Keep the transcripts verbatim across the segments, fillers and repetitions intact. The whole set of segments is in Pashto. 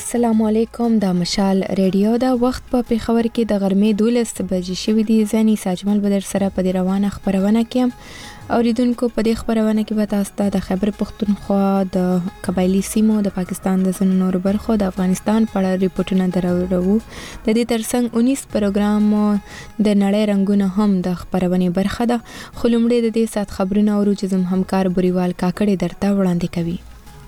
السلام علیکم. د مشال ریډیو دا وخت په پیښور کې د غرمې دولس بجې شوې دي. زنی ساجمل بدر سره په دې روانه خبرونه کې اوریدونکو په دې خبرونه کې به تاسو ته د خیبر پختونخوا د قبایلی سیمو د پاکستان د ځینو نورو برخو د افغانستان په اړه ریپورتونه درورو. د دې ترڅنګ انیس پروګرام د نړۍ رنگونه هم د خبرونې برخه ده. خو لومړی د دې سات خبرونه اورو چې زم همکار بوريوال کاکړې درته وړاندې کوي.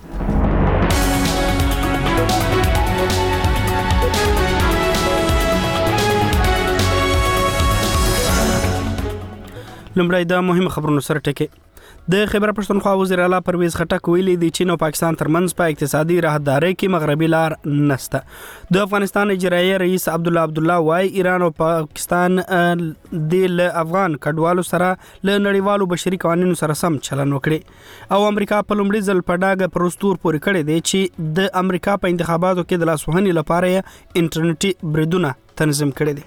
لمړی د مهمه خبرونو سره ټکی. د خیبر پښتونخوا وزیر اعلی پرویز خټک ویلي دی چې نو پاکستان ترمنځ په اقتصادي راهدارۍ کې مغربي لار نشته. د افغانستان اجرایي رئیس عبدالله عبدالله وايي ایران او پاکستان د افغان کډوالو سره له نړیوالو بشري قوانینو سره سم چلن وکړي او امریکا په لومړي ځل په ډاګه پروستور پورې کړی دی چې د امریکا په انتخاباتو کې د لاسوهنې لپاره انټرنیټي بریدونه تنظیم کړي دي.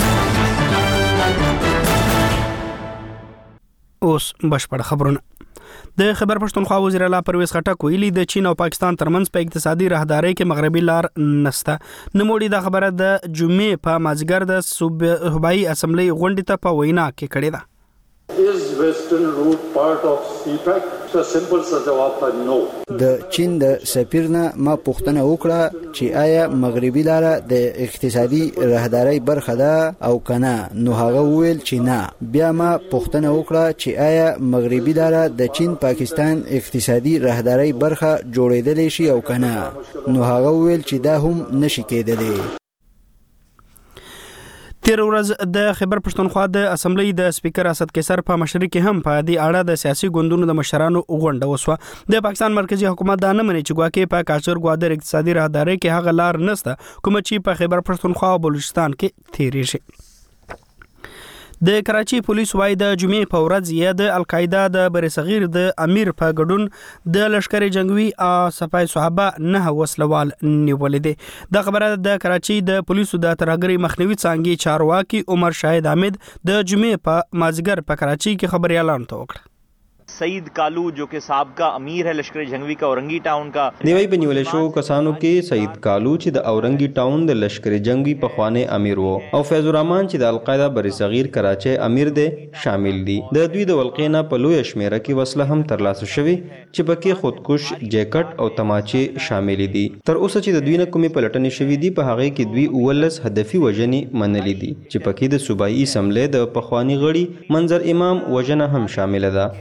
اوس بشپړ خبرونه. د خیبر پښتونخوا وزیر اعلی پرویز خټک ویلي د چین او پاکستان ترمنځ په اقتصادي راهدارۍ کې مغربي لار نشته. نوموړي دا خبره د جمعې په مازیګر د صوبایي اسمبلی غونډې ته په وینا کې کړې ده. Is western route part of C PAC? So simple سا جواب پر نو. د چین د سفیر نه ما پوښتنه وکړه چې آیا مغربي لار د اقتصادي راهدارۍ برخه ده او کنه، نو هغه وویل چې نه. بیا ما پوښتنه وکړه چې آیا مغربي لار د چین پاکستان اقتصادي راهدارۍ برخه جوړېدلی شي او کنه، نو هغه وویل چې دا هم نشي کېدلی. تیر ورځ د خیبر پښتونخوا د اسمبلی د سپیکر اسد کیسر په مشرۍ کې هم په دې اړه د سیاسي ګوندونو د مشرانو غونډه وسوه. د پاکستان مرکزی حکومت دا نه مني چې ګواکې په کاچر ګوادر اقتصادي راهدارۍ کې هغه لار نشته کوم چې په خیبر پښتونخوا او بلوچستان کې تیریږي. د کراچي پولیس وايي د جمعې په ورځ یې د القاعده د برصغیر د امیر په ګډون د لشکري جنگوي صفای صحابه نه وسلوال نیولې دي. دا خبره د کراچي د پولیسو د ترهګرۍ مخنیوي څانګې چارواکي عمر شاهد حامد د جمعې په مازیګر په کراچي کې خبري اعلان وکړ. سعید کالو جو کہ سابقہ امیر ہے لشکر جنگوی کا اورنگی ٹاؤن کا دیوی بنیولې شو کسانو کې سعید کالو چې د اورنگی ټاون د لشکر جنگوی په خوانه امیر وو او فیض الرحمن چې د القاعده برصغیر کراچي امیر دی شامل دي. د دوی د ولقینا په لوی شمیره کې وسله هم ترلاسه شوی چې پکې خودکش جیکټ او تماچې شامل دي. تر اوسه چې د دوی نه کومې پلټنې شوې دي په هغه کې دوی اولس هدفي وجنې منلې دي چې پکې د صوبایي اسمبلی د پخوانی غړي منظر امام وجنه هم شامل ده.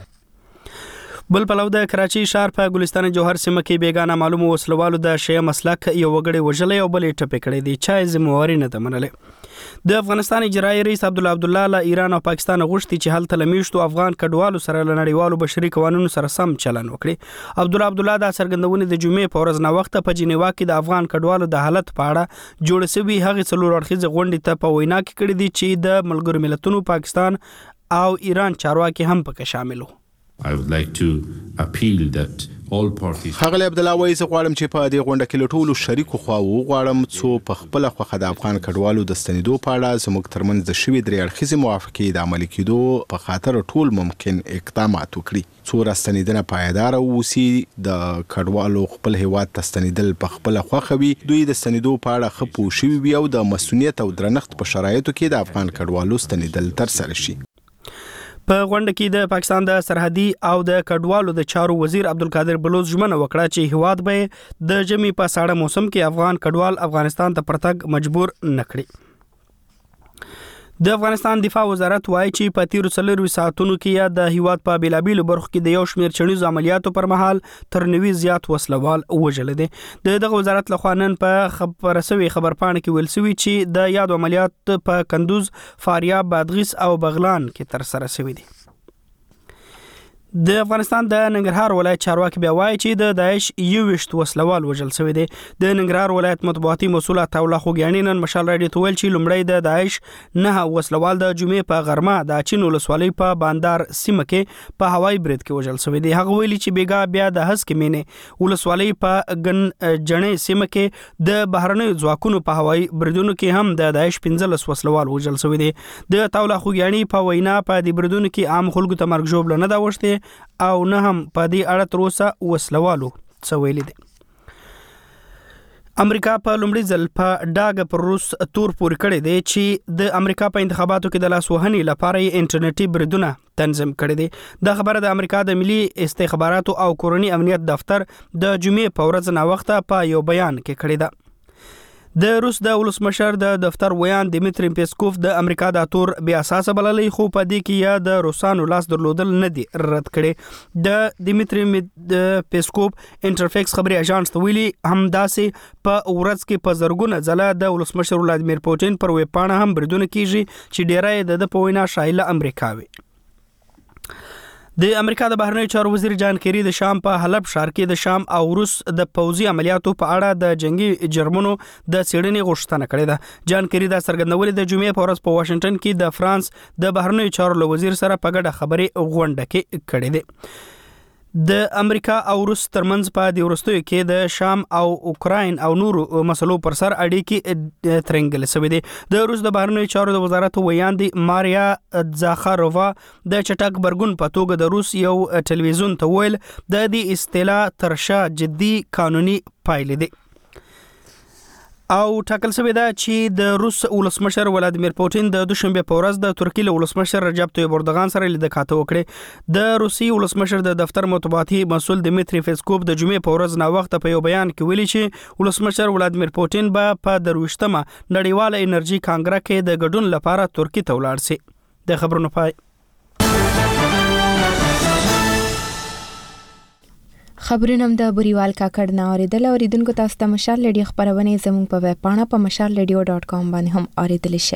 بل پلو د کراچي ښار په ګلستان جوهر سیمه کې بیگانه معلوم وسلوالو د شیعه مسلک یو وګړي وژلې او بلې ټپې کړې دي. چا ذمہواري نه ده منلې. د افغانستان اجرایي رئیس عبدالله عبدالله له ایران او پاکستان غوښتي چې هلته لمیشتو افغان کډوالو سره له نړیوالو بشري قوانینو سره سم چلن وکړي. عبدالله عبدالله د څرګندونې د جمعې په ورځ نه وخت په جنیوا کې د افغان کډوالو د حالت په اړه جوړ شوی هغه څلور اړخیزه غونډې ته په وینا کې کړې دي چې د ملګرو ملتونو پاکستان او ایران چارواکي هم پکې شامل وو. I would like to appeal that all parties. خغل عبدالله وایي زه غواړم چې په دې غونډه کې له ټولو شریکو خواوو وغواړم څو په خپله خوښه د افغان کډوالو د ستنېدو په اړه زموږ ترمنځ د شوي درې اړخیزې موافقې د عملي کېدو په خاطر ټول ممکن اقدامات وکړي. څو راستنېدنه پایداره واوسي، د کډوالو خپل هیواد ته ستنېدل په خپله خوښه وي، دوی د ستنېدو په اړه ښه پوه شوي وي او د مسؤلیت او درنښت په شرایطو کې د افغان کډوالو ستنېدل ترسره شي. په غونډه کې د پاکستان د سرحدي او د کډوالو د چارو وزیر عبدالقادر بلوچ ژمنه وکړه چې هیواد به د ژمي په ساړه موسم کې افغان کډوال افغانستان ته پرتګ مجبور نه کړي. د افغانستان دفاع وزارت وایي چې په تیرو څلورو ساعتونو کې یا د هیواد په بیلابیلو برخو کې د یو شمېر چڼیزو عملیاتو پر مهال تر نوي زیات وسلوال وژل دي. د دغه وزارت لخوا نن په خبر رسوي خبرپاڼه کې ویل شوي چې د یاد عملیات په کندوز، فاریاب، بادغیس او بغلان کې تر سره شوي دي. د افغانستان د ننګرهار ولایت چارواکي بیا وایي چې د داعش یوویشت وسلوال وژل شوی دی. د ننګرهار ولایت مطبوعاتي مسؤل عطاالله خوږیاڼي نن مشال راډیو ته ویل چې لومړی د داعش نه وسلوال د جمعې په غرمه د چین ولسوالۍ په باندار سیمه کې په هوایي برید کې وژل شوی دی. هغه ویلي چې بیګا بیا د هسکې مینې ولسوالۍ په ګن جنې سیمه کې د بهرنیو ځواکونو په هوایي بریدونو کې هم د داعش پنځلس وسلوال وژل شوی دی. د عطاالله خوږیاڼي په وینا په دې بریدونو کې عام خلکو ته مرګ ژوبله نه ده وشتې او نه هم په دې اړه تر اوسه وسلوالو څه ویلي دي. امریکا په لومړي ځل په ډاګ پر روس تور پورې کړی دی چې د امریکا په انتخاباتو کې د لاس وهنې لپاره یې انټرنیټي بریدونه تنظیم کړی دی. دا خبره د امریکا د ملي استخباراتو او کورني امنیت دفتر د جمعې په ورځ ناوخته په یو بیان کې کړی ده. د روس د ولسمشر د دفتر ویان دیمیتری پیسکوف د امریکا د تور بیا اساس بللی، خو په دې کې یا د روسانو لاس درلودل نه دی رد کړي. د دیمیتری پیسکوف انټرفیکس خبري اژانس ته ویلي همداسې په ورځ کې په زرګونه ځله د ولسمشر ولادیمیر پوتین پر ویب پاڼه هم بریدونه کیږي چې ډیری د په وینا شایله امریکا وي. د امریکا د بهرنیو چارو وزیر جان کیری د شام په حلب ښار کې د شام او روس د پوځي عملیاتو په اړه د جنگي جرمنو د څېړنې غوښتنه کړې ده. جان کیری دا څرګندولې د جمعې په ورځ په واشنگټن کې د فرانس د بهرنیو چارو له وزیر سره په ګډه خبرې غونډه کې کړې ده. د امریکا او روس ترمنځ په د ورستیو کې د شام او اوکراین او نورو مسلو پر سر اړیکې ترنګل شوې دي. د روس د بهرنیو چارو د وزارت ویاندې ماریا زاخارووا د چټک برګون په توګه د روس یو ټلویزیون ته ویل د دې اصطلاح ترشا جدي قانوني پایلې دي او ټاکل شوی دا چې د روس ولسمشر ولادیمیر پوتین د دوشنبه په ورځ د ترکیې له ولسمشر رجب طیب اردوغان سره لیدنه وکړه. د روسي ولسمشر د دفتر مطبوعاتي مسؤل دیمیتری پیسکوف د جمعې په ورځ نا وخت په یو بیان کې ویلي چې ولسمشر ولادیمیر پوتین به په درويشتمه نړیواله انرژي کانګره کې د ګډون لپاره ترکیې ته ولاړ شي. د خبرونو پای. خبرونه هم د بریوال کاکړ نه اوریدل. اوریدونکو تاسو ته مشال ریډیو خبرونه زموږ په ویب پاڼه په مشال ریډیو ډاٹ کام باندې هم اوریدل شي.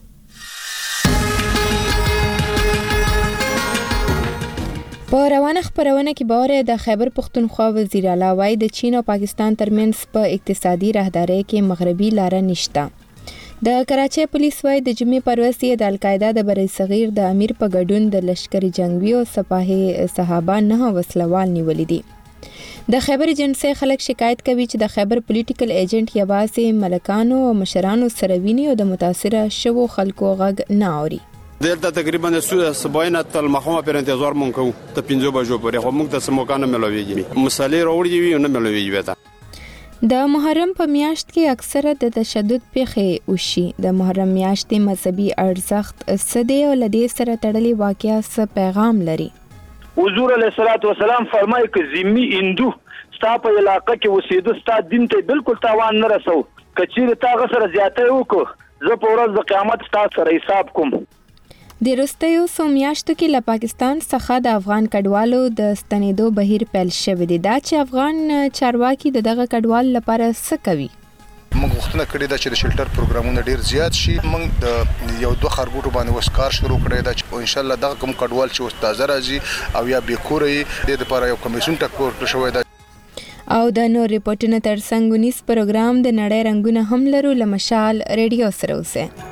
په روانه خبرونه کې باره د خیبر پختونخوا وزیر اعلی وای د چین او پاکستان ترمنځ په اقتصادي راهداري کې مغربي لار نشته. د کراچۍ پولیس وای د جمعې پر ورځ د القاعده د بری صغیر د امیر په ګډون د لشکري جنگي او سپاهي صحابه نه وسلوال نیولې دي. د خیبر ایجنسی خلک شکایت کوي چې د خیبر پولیټیکل ایجنټ یوازې ملکانو او مشرانو سره ویني او د متاثره شوو خلکو غږ نه اوري. دلته تقریبا سبعین تل مخامه پر انتظار مونږ کوو ته پنځه بجو پورې خو موږ د سموکانه ملويږي مصالې وروړي وي نه ملويږي وته. د محرم په میاشت کې اکثره د تشدد پیښې وشي. د محرم میاشتې مذهبي ارزښت څه دی او لدې سره تړلي واقعیا څه پیغام لري؟ حضور علیه الصلاۃ والسلام فرمایي چې ذمي هندو ستا په علاقه کې وسیدو ستا دین ته بالکل تاوان نه رسو. کچیر تا غسر زیاته وکړو زه په ورځ د قیامت ستا سره حساب کوم. د وروستیو څو میاشتو کې له پاکستان څخه د افغان کډوالو د ستنېدو بهیر پیل شوی دی. دا چې افغان چارواکي د دغه کډوال لپاره څه کوي؟ موږ غوښتنه کړې ده چې د شلټر پروګرامونه ډیر زیات شي. موږ د یو دوه خرګوټو باندې وسکار شروع کړی ده چې ان شاء الله دغه کوم کډوال چې تازه راځي او یا بیکوره یې د لپاره یو کمیسیون ټاکل شوی ده. او د نور ریپورتونو ترڅنګ ونیس پروګرام د نړۍ رنگونه هم لرو. له مشال ریډیو سره اوسه.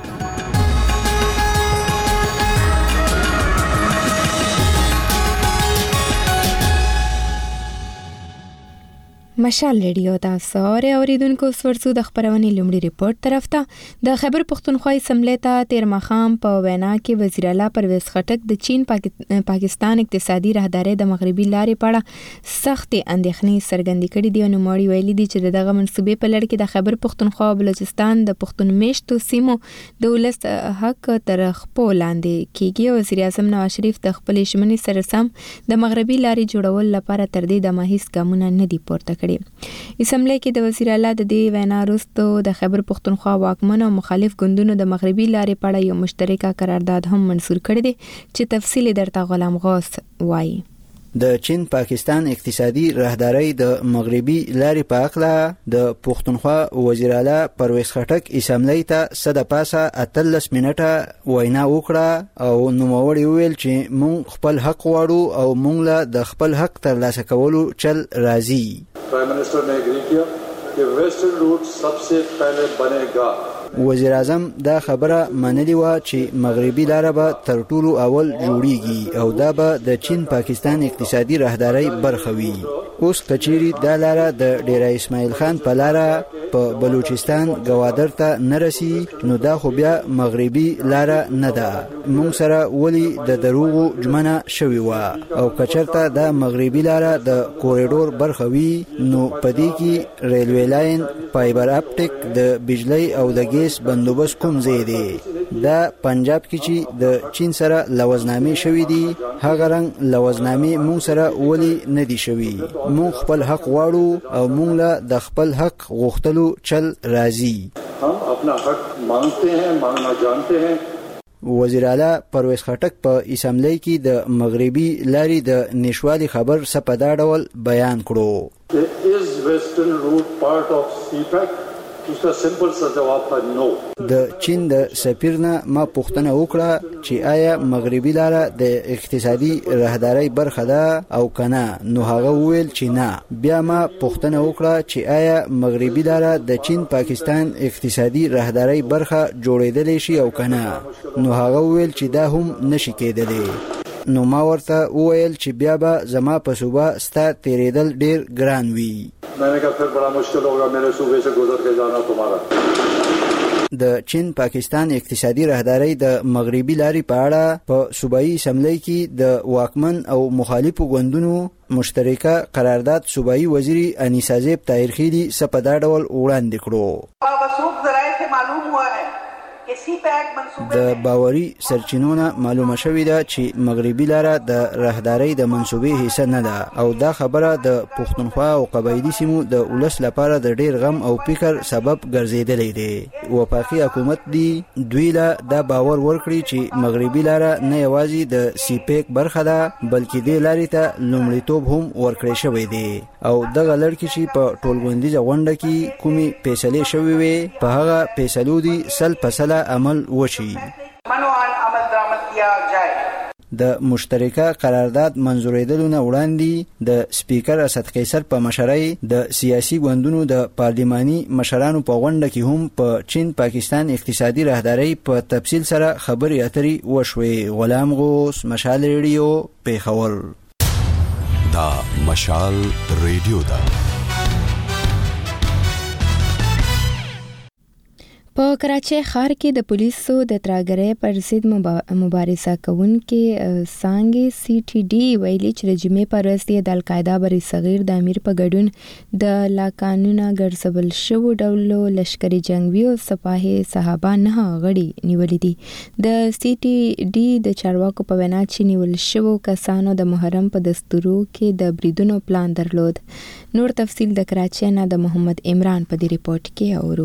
مشال ریډیو تاسو اوریدونکو ورسو د خبرونې لومړي ریپورت طرف ته د خیبر پختونخوا اسمبلی ته تیر مخام په وینا کې وزیر اعلی پرویز خټک د چین پاکستان اقتصادي راهداري د مغربي لارې په اړه سخت اندېښنې څرګندې کړې دي. نو موري ویلي دي چې دغه منسوبې په لړ کې د خیبر پختونخوا او بلوچستان د پښتون میشتو سیمو د ولس حق تر خپل لاندې کیږي. وزیر اعظم نواز شریف د خپل شمنې سره سم د مغربي لارې جوړول لپاره تر دې د ماهیس ګامونه نه دي پورته کړي. اسمبلی کې د وزیر اعلی د دې وینا وروسته د خیبر پختونخوا واکمن او مخالف ګوندونو د مغربي لارې په اړه یو مشترکه قرارداد هم منسور کړی دی چې تفصیل درته غلام غوث وایي. د چین پاکستان اقتصادي راهداري د مغربي لارې په اړه د پښتونخوا وزیر اعلی پرویز خټک اسمبلی ته صد پاسه اتلس منټه وینا وکړه او نوموړي ویل چې مونږ خپل حق غواړو او مونږ له د خپل حق ترلاسه کولو چل راځي. Prime minister ने agree किया कि western root सबसे पहले बनेगा. وزیر اعظم دا خبره منلې و چې مغربي لاره به تر ټولو اول جوړیږي او دا به د چین پاکستان اقتصادي راهداري برخه وي. اوس کچيري دا لاره د ډیره اسماعیل خان په لاره په بلوچستان گوادر ته نرسي نو دا خو بیا مغربي لار نه ده. مونږ سره ولی د دروغو جمنه شوی و او کچرته د مغربي لار د کوریډور برخه وي نو پدې کې ریلوی لاین، فایبر اپټیک، د بجلی او د ګیس بندوبست کوم ځای دی. دا پنجاب کې چې د چین سره لوزنامې شوې دي هغه رنګ لوزنامې مونږ سره ولی نه دي شوي. مونږ خپل حق غواړو او مونږ له د خپل حق غوښتلو چل راځي. हम अपना हक मांगते हैं, मांगना जानते हैं. وزیر اعلی پرویز خټک په اسمبلی کې د مغربي لارې د نشوالي خبر سپدا ډول بیان کړو. Is western route part of C PAC? उसका सिंपल सा जवाब था नो. د چین د سفیر نه ما پوښتنه وکړه چې آیا مغربي لار د اقتصادي راهداري برخه ده او کنه، نو هغه وویل چې نه. بیا ما پوښتنه وکړه چې آیا مغربي لار د چین پاکستان اقتصادي راهداري برخه جوړېدلی شي او کنه، نو هغه وویل چې دا هم نشي کېدلی. نو ما ورته وویل چې بیا به زما په صوبه ستا تیریدل ډیر ګران وي. मैंने कहा फिर बड़ा मुश्किल होगा मेरे सूबे से गुजर के जाना तुम्हारा. د چین پاکستان اقتصادي راهداري د مغربي لارې په اړه په صوبایي اسمبلی کې د واکمن او مخالفو ګوندونو مشترکه قرارداد صوبایي وزیر انیسا زیب طاهرخیلی سپدا ډول وړاندې کړو. د باوري سرچینونو معلومه شوې ده چې مغربي لاره د راهدارۍ د منصوبې حصہ نه ده او دا خبره د پښتونخوا او قبایلي سیمو د ولس لپاره د ډیر غم او فکر سبب ګرځېدلی دی. وفاقي حکومت دی دوی له دا باور ورکړي چې مغربي لاره نه یوازې د سی پیک برخه ده بلکې دې لارې ته لومړیتوب هم ورکړی شوی دی او دغه لړکې چې په ټولغونډیزه غونډه کې کومې فیصلې شوې وې په هغه فیصلو دي سل په سله عمل وشي. د مشترکه قرارداد منظوریدلو نه وړاندې د سپیکر اسد قیصر په مشرۍ د سیاسي ګوندونو د پارلماني مشرانو په غونډه کې هم په چین پاکستان اقتصادي راهداري په تفصیل سره خبرې اترې وشوې. غلام غوث، مشال ریډیو، پیښور. دا مشال ریډیو ده. په کراچۍ ښار کې د پولیسو د ترهګرۍ پر ضد مبارزه کوونکې څانګې سی ټي ډي ویلي چې د جمعې پر ورځ د القاعده بر صغیر د امیر په ګډون د لاقانونه ګرځول شوو ډولو لشکري جنګوي او سپاهي صحابه نه غړي نیولي دي. د سی ټي ډي د چارواکو په وینا چې نیول شوو کسانو د محرم په دستورو کې د بریدونو پلان درلود. نور تفصیل د کراچۍ نه د محمد عمران په دې ریپورت کې اورو.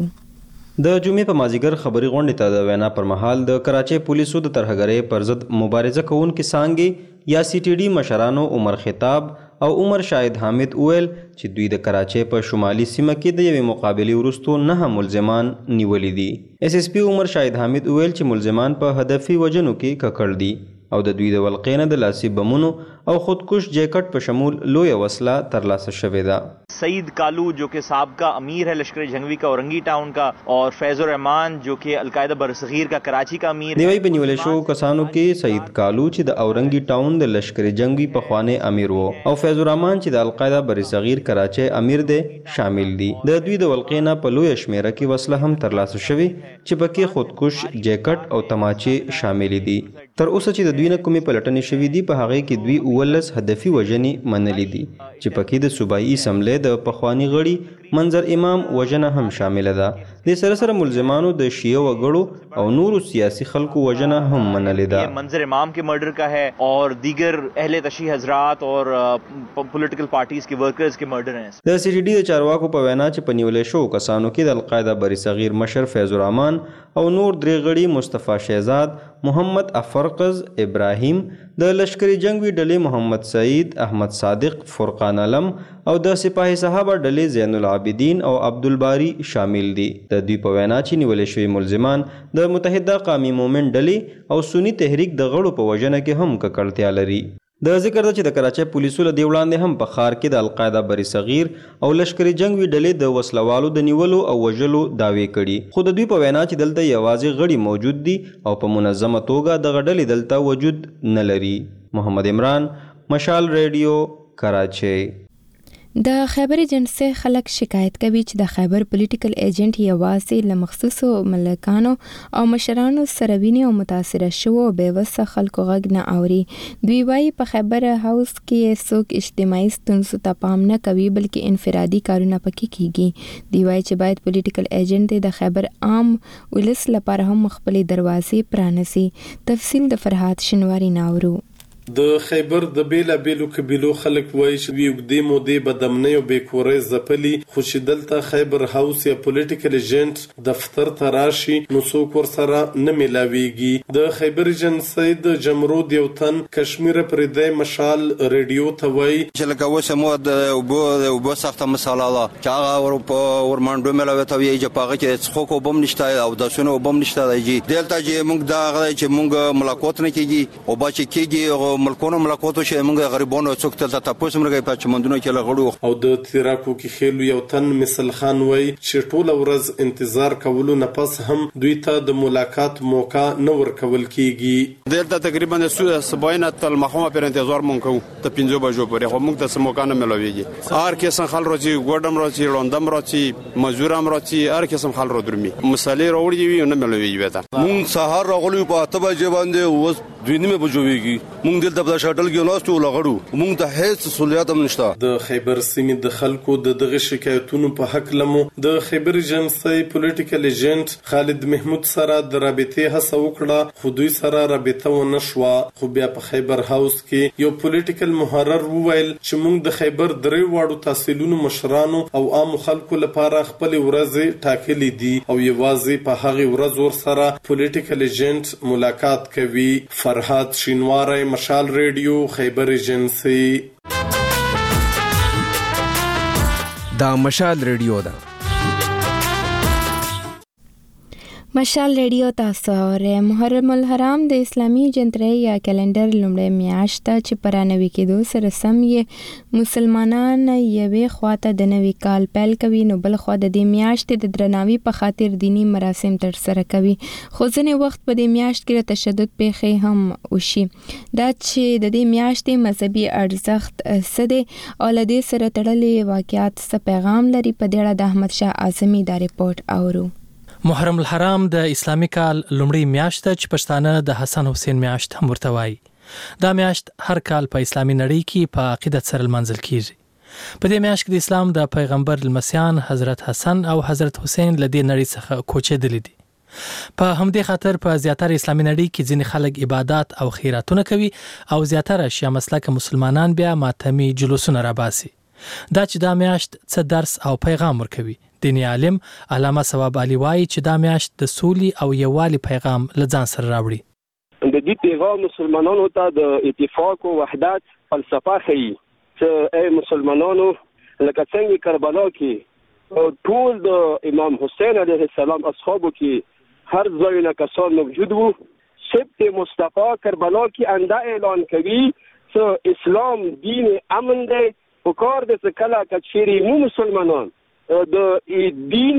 د جمعې په مازیګر خبري غونډې ته د وینا پر مهال د کراچۍ پولیسو د ترهګرۍ پر ضد مبارزه کوونکې څانګې یا سی ټي ډي مشرانو عمر خطاب او عمر شاهد حامد ویل چې دوی د کراچۍ په شمالي سیمه کې د یوې مقابلې وروستو نه ملزمان نیولي دي. اس اس پی عمر شاهد حامد ویل چې ملزمان په هدفي وجنو کې ککړ دي او د دوی د ولقې نه د لاسي بمونو او خودکش جیکٹ په شمول لوی وسله ترلاسه شوې ده. सईद कालू जो कि साबका अमीर है लश्कर जंगवी का औरंगी टाउन का और फैजुर रहमान जो कि अलकायदा बरसगीर का कराची का अमीर نیوی په نیولې شو کسانو کې سید کالو چې د اورنګي ټاون د لشکر جنگي په خوانه امیر وو او فیضور رحمان چې د القاعده برصغیر کراچي امیر دی شامل دي. د دوی د ولقینا په لوی شمیره کې وسله هم ترلاسه شوی چې پکې خودکش جیکټ او تماچې شامل دي. تر اوسه چې د دوی نه کومې پلټنې شوې دي په هغه کې دوی اولس هدفي وجنې منلې دي چې پکې د صوبایي اسمبلی د پخوانی غړي منظر امام وجنه هم شامل ده. د سره سره ملزمانو د شیعه وګړو او نورو سیاسي خلکو وجنه هم منلې ده. منظر امام के मर्डर का है और दीगर अहले तशी हजरात और पॉलिटिकल पार्टीज के वर्कर्स के मर्डर हैं. د سی ټي ډي د چارواکو په وینا چې په نیولې شو کسانو کې د القاعده برصغیر مشر فیضور رحمان او نور درې غړي مصطفی شهزاد، محمد افرقز ابراهیم، د لشکري جنگوي ډلې محمد سعید، احمد صادق، فرقان علم او د سپاهي صحابه ډلې زین العابدین او عبدالباری شامل دي. د دوی په وینا چې نیولې شوي ملزمان د متحده قومي مومنت ډلې او سنی تحریک د غړو په وجنه کې هم ککړتیا لري. د ذکر ده چې د کراچۍ پولیسو له دې وړاندې هم په ښار کې د القاعده برصغیر او لشکري جنګوي ډلې د وسلوالو د نیولو او وژلو دعوې کړي، خو د دوی په وینا چې دلته یوازې غړي موجود دي او په منظمه توګه دغه ډلې دلته وجود نه لري. محمد عمران، مشال ریډیو، کراچۍ. د خیبر ایجنسی خلک شکایت کوي چې د خیبر پولیټیکل ایجنټ یوازې له مخصوصو ملکانو او مشرانو سره ویني او متاثره شو او بېوسه خلکو غږ نه اوري. دوی وایي په خیبر هاوس کې څوک اجتماعي ستونزو ته پام نه کوي بلکې انفرادي کارونه پکې کیږي. دوی وایي چې باید پولیټیکل ایجنټ د خیبر عام ولس لپاره هم خپلې دروازې پرانیسي. تفصیل د فرهاد شنواری ناورو. د خیبر د بیلا بیلو قبیلو خلک وایي چې وی وګدې مودې بدمنۍ او بیکورۍ ځپلي، خو چې دلته خیبر هاوس یا پولیټیکل ایجنټ دفتر ته راشي نو څوک ورسره نه میلاویږي. د خیبر ایجنسی د جمرود یو تن کشمیر پردی مشال ریډیو ته وایي چې لکه اوس مو د اوبو د اوبو سخته مساله ده چې هغه ور په ورمانډو میلاوي ته وایي چې پاغه کې څوک وبم نشته او د سونو وبم نشته دی دلته چې موږ دا چې موږ ملاقات نه کیږي او با چې کیږي ملکونو ملاقاتو چې موږ غریبانو څوک ته تاسو موږ په چمندونو کې لغړو. او د تیراکو کې خېلو یو تن مثل خان وای چې ټول ورځ انتظار کولو نه پس هم دوی ته د ملاقات موقع نه ورکول کیږي. دلته تقریبا سبعین تل مخمه پر انتظار مونږ کوو ته پنځه بجو پورې خو موږ ته موقع نه ملويږي. هر کس خل راځي ګوډم راځي روندم راځي مزورم راځي هر کس خل را درمي مصالې راوړي وي نه ملويږي. وته موږ سهار راغلو په اته بجې باندې اوس دوی نیمه بجوږي موږ دلته په شټل کې ناستو لغړو موږ ته هیڅ سہولیت هم نشته. د خیبر سیمې د خلکو د دغه شکایتونو په حق لمو د خیبر ایجنسی پولیټیکل ایجنټ خالد محمود سره د رابطې هڅه وکړه خو دوی سره رابطه ونه شوه. خو بیا په خیبر هاوس کې یو پولیټیکل محرر وویل چې موږ د خیبر درې واړو تحصیلونو مشرانو او عام خلکو لپاره خپل ورځې ټاکلې دي او یوازې په هغه ورځ ور سره پولیټیکل ایجنټ ملاقات کوي. فرهاد شینواری مشال ریډیو خیبر ایجنسی. دا مشال ریډیو ده. مشال ریډیو تاسو اورئ. محرم الحرام د اسلامي جنتري یا کلندر لومړی میاشت ته چې پر نوي کېدو سره سم یې مسلمانان یوې خواته د نوي کال پیل کوي نو بل خوا د دې میاشتې د درناوي په خاطر دینی مراسم تر سره کوي. خو ځینې وخت په دې میاشت کې تشدد پیښې هم وشي. دا چې د دې میاشتې مذهبي ارزښت څه دی او له دې سره تړلې واقعیات څه پیغام لري په دې اړه د احمد شاه اعظمي دا ریپورت اورو. محرم الحرام د اسلامي کال لومړی میاشت چې پښتانه د حسن حسین میاشت هم ورته وایي. دا میاشت هر کال په اسلامي نړۍ کې په عقیدت سره لمانځل کیږي. په دې میاشت کې د اسلام د پیغمبر لمسیان حضرت حسن او حضرت حسین له دې نړۍ څخه کوچېدلي دي. په همدې خاطر په زیاتره اسلامي نړۍ کې ځینې خلک عبادت او خیراتونه کوي او زیاتره شیعه مسلک مسلمانان بیا ماتمي جلوسونه راباسي. دا چې دا میاشت څه درس او پیغام ورکوي. دینی عالم علامه ثواب علي وایي چې دا میاشت د سولې او یووالي پیغام له ځان سره راوړي. د دې پیغام مسلمانانو ته د اتفاق او وحدت فلسفه ښيي چې اے مسلمانانو لکه څنګه کربلا کې ټول د امام حسین علیه السلام اصحابو کې هر ځای نه کسان موجود وو. سبت مصطفی کربلا کې انده اعلان کوي چې اسلام دین امن دی او کار د کله کچيري مو مسلمانان د دین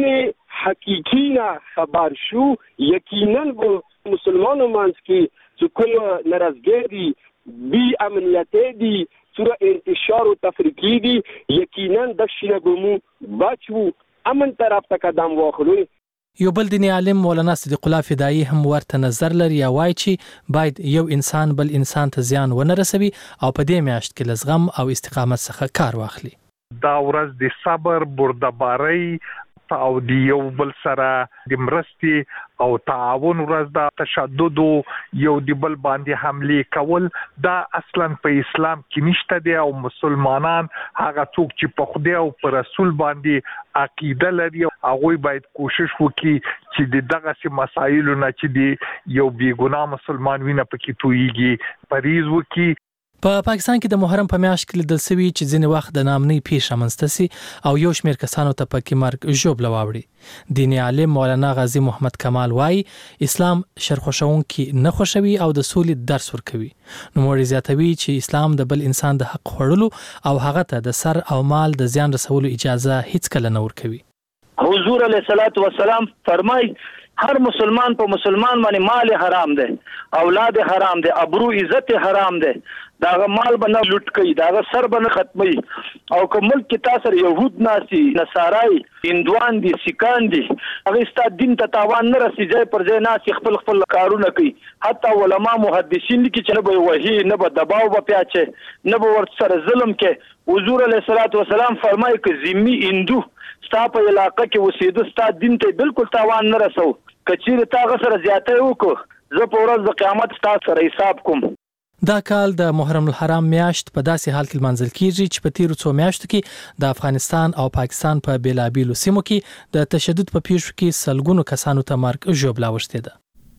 حقیقی نه خبر شو یقینا به مسلمانانو منځ کې چې کوم ناراضګي دي بی امنیت دي سره انتشار او تفریقی دي یقینا د شینه بمو بچو امن طرف ته قدم واخلو. یو بل دیني عالم مولانا صدیق الله فدایی هم ورته نظر لري یا وایي چې باید یو انسان بل انسان ته زیان ونه رسوي او په دې میاشت کې لزغم او استقامت څخه کار واخلي. دا ورځ د صبر بردبارۍ او د یو بل سره د مرستې او تعاون ورځ د تشدد یو د بل باندې حمله کول دا اصلا په اسلام کې نشته دی او مسلمانان هغه څوک چې په خدای او پر رسول باندې عقیده لري هغه باید کوشش وکړي چې د دغه مسایلو نه چې دی یو بیګناه مسلمان وینه پکې تویږي پریز وکړي. په پاکستان کې د محرم په میاشت کې لیدل شوی چې ځینې وخت د نامنۍ پیښه رامنځته سي او یو شمېر کسانو ته پکې مرګ ژوبله واوړي. دیني عالم مولانا غازی محمد کمال وایي اسلام شرخوشونکي نه خوښوي او د سولې درس ورکوي. نوموړی زیاتوي چې اسلام د بل انسان د حق خوړلو او هغه ته د سر او مال د زیان رسولو اجازه هیڅ کله نه ورکوي. حضور علیه الصلاۃ والسلام فرمای هر مسلمان په مسلمان باندې مال حرام دی، اولاد حرام دی، ابرو عزت حرام دی، داغه مال بنه لوټ کوي داغه سر بنه ختمي او کومل کې تاسو يهود ناسي نصارای هندوان دي سیکان دي هغه ست دین ته تاوان نه رسیږي پر ځای ناسي خپل خپل کارونه کوي حتی علما محدثین کې چې نه به وحي نه به دباو به پیاچه نه به ور سره ظلم کې حضور علیه الصلاۃ والسلام فرمایي چې ذمي هندو ستا په علاقه کې وسیدو ستا دین ته بالکل تاوان نه رسو کچیر تا غسر زیاته وکړه زه په ورځ د قیامت ستا سره حساب کوم دا کال د محرم الحرام میاشت په داسې حال کې منځل کیږي چې په تیرو څو میاشتو کې د افغانستان او پاکستان په بیلابیلو سیمو کې د تشدد په پیښو کې سلګونو کسانو ته مرګ ژوبلا وشته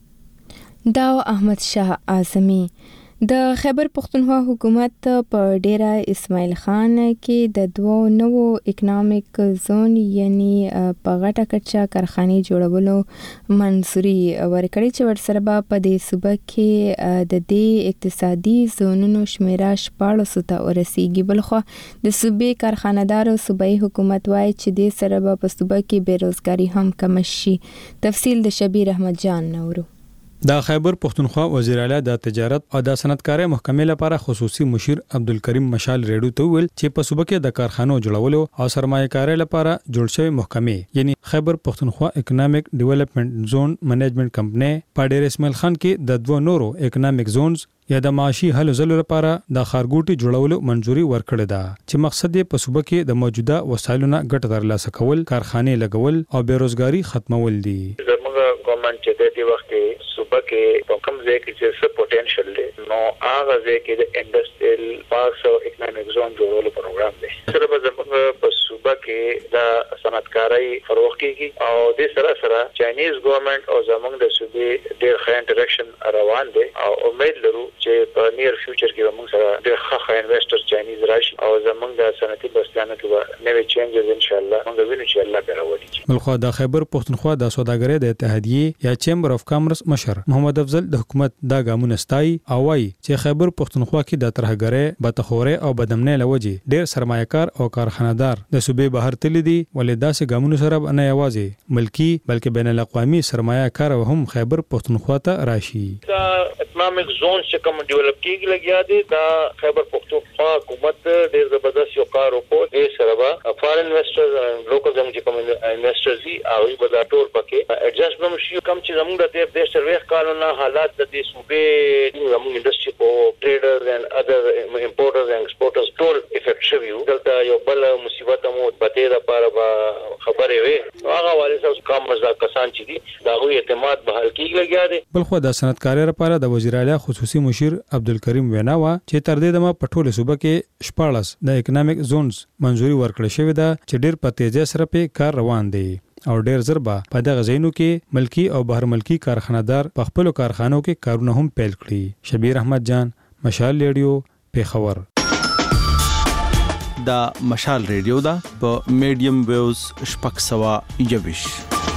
ده. دا احمد شاه اعظمي د خیبر پختونخوا حکومت په ډیره اسماعیل خان کې د دوو نوو اکونومیک زون یعنی په غټه کچا کارخانه جوړولو منځوري ورکړي چې ورسره به په دې صوبه کې د دې اقتصادي زونونو شمیره شپاړس ته ورسیږي. بلخو د صوبې کارخانه‌دارو صوبایي حکومت وایي چې دې سره به په صوبه کې بیروزګاری هم کم شي. تفصیل د شبیر احمد جان نورو. د خیبر پختونخوا وزیر اعلی د تجارت او د صنعتکارۍ محکمې لپاره خصوصي مشیر عبدالکریم مشال ریډو ته ویل چې په صوبه کې د کارخانو جوړولو او سرمایه‌کارۍ لپاره جوړ شوی محکمې یعنی خیبر پختونخوا اکونومیک ډیولپمنٹ زون منیجمنت کمپنی په ډیر اسماعیل خان کې د دوه نورو اکونومیک زونز یا د معاشي هلو ځلو لپاره د خارګوټي جوړولو منځوري ورکړه ده چې مقصد یې په صوبه کې د موجوده وسایلو نه ګټه ترلاسه کول، کارخانې لګول او بیروزګاری ختمول دي. ګورنمنت چې د دې وخت کې صوبه کې په کوم ځای کې چې څه پوتنشل دی نو هغه ځای کې د انډستریل پارکس او اکونومیک زون جوړولو پروګرام دی. سره به زموږ په صوبه کې د صنعتکارۍ فروغ کیږي او د سره سره چاینیز ګورنمنت او زموږ د صوبې ډېر ښه انټریکشن روان دی او امید لرو چې په نیر فیوچر کې موږ سره ډېر ښه انویسټر چاینیز راشي او زموږ د صنعتي بستیانو کې نوې چینجز ان شاء الله موږ وینو چې الله به راوړي. بلخو د خیبر پختونخوا د سوداګرۍ د اتحادیې یا چیمبر اف کامرس مشر محمد افضل د حکومت دا ګامونه ستایي او وايي چې خیبر پختونخوا کې د ترهګرۍ، بدخورۍ او بدامنۍ لوجې ډېر سرمایه‌کار او کارخانه‌دار د صوبې بهر تللي دي ولې داسې ګامونو سره نه یوازې ملکی بلکې بین الاقوامي سرمایه‌کار هم خیبر پختونخوا ته راشي. دا اکونومیک زون چې کوم ډیولپ کیږي لګیا دي دا خیبر پختونخوا حکومت ډېر زبردست یو کار وکړ. دې سره به فارن انویسټرز او لوکل زموږ کوم انویسټرز دي او به دا ټول پکې ایڈجسټمنٹ شي کوم چې زموږ د دې سروې قانونا حالات د دې صوبې زموږ انډستری په ټریډرز اند ادر امپورټرز اند ایکسپورټرز ټول افیکټ شوی دلته یو بل مصیبت مو پته ده پر خبرې وي هغه والي سره کوم مزه کسان چې دي دا غوي اعتماد به حل کیږي لګیا دي. بلخو د صنعتکارۍ لپاره د وزیر اعلی خصوصي مشیر عبدالکریم وینا وا چې تر دې دمه په ټوله صوبه کې شپاړس د اکونومیک زونز منځوري ورکړل شوې ده چې ډېر په تیزی سره په کار روان دي او ډېر زر به په دغه ځایونو کې ملکی او بهر ملکی کارخانه‌دار په خپل کارخانو کې کارونه هم پیل کړي. شبیر احمد جان، مشال ریډیو، پیښور. دا مشال ریډیو دا په میډیم ویوز شپږ سوه یوویشت.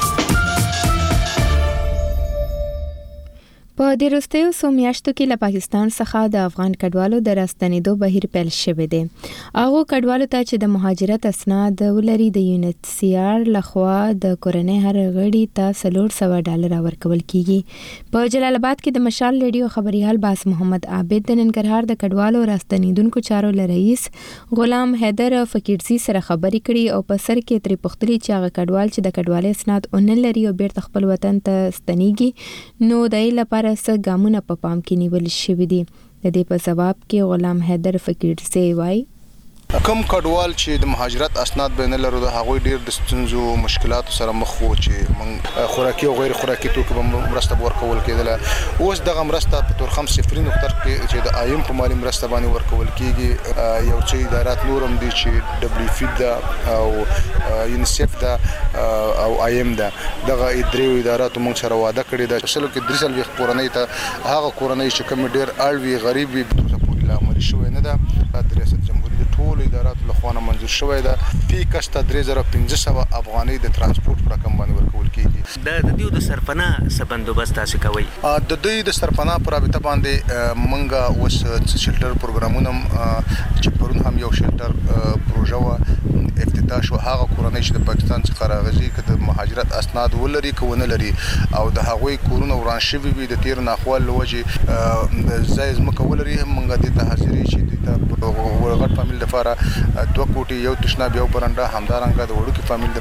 په د وروستیو څو میاشتو کې له پاکستان څخه د افغان کډوالو د راستنېدو بهیر پیل شوی دی. هغو کډوالو ته چې د مهاجرت اسناد ولري د یونیسیار لخوا د کورنۍ هر غړي ته څلور سوه ډالره ورکول کیږي. په جلال آباد کې د مشال ریډیو خبريال باز محمد عابد د ننګرهار د کډوالو راستنېدونکو چارو له رئیس غلام حیدر فقیرزي سره خبرې کړي او په سر کې ترې پوښتلي چې هغه کډوال چې د کډوالۍ اسناد ونه لري او بیرته خپل وطن ته ستنېږي نو د یې لپاره څه ګامونه په پام کې نیول شوي دي. د دې په جواب کې غلام حیدر فقیرزي وایي کم کډوال چې د مهاجرت اسناد به نه لرو د هغوی ډیر د ستونزو مشکلاتو سره مخ وو چې موږ خوراکي او غیر خوراکي توکو به مرسته ورکول کېدله. اوس دغه مرسته په تورخم صفري نقطه کې چې د آیم په مالی مرسته باندې ورکول کېږي. یو څه ادارات نورم دي چې دبليو فی دا او یونیسف دا او آیم دا دغه ادریو ادارات موږ سره وعده کړی دا اصل کې درسل وی کورنۍ ته هغه کورنۍ چې کوم ډیر اړوي غریب وي په پوری لا عمل شوی نه ده د ریاست جمهوریت ټول ادارات له خوا منظور شوی ده. پی کسته درې زره پنځه سوه افغانۍ د ترانسپورت پر رقم باندې ورکول کېږي. د د دیو د سرپناه څه بندوبست تاسو کوي؟ د دوی د سرپناه پر رابطه باندې منګه اوس شلټر پروګرامونه چې پرون هم یو شلټر پروژه و افتتاح دا شو هغه کورنۍ چې د پاکستان څخه راغلي چې د مهاجرت اسناد ولري که ونه لري او د هغوی کورونه وران شوي وي د تیر ناخوال له وجې ځای ځمکه ولري موږ دې ته حاضري چې د غټ فامیل لپاره دوه کوټې یو تشناب یو برنډه همدارنګه د وړوکي فامیل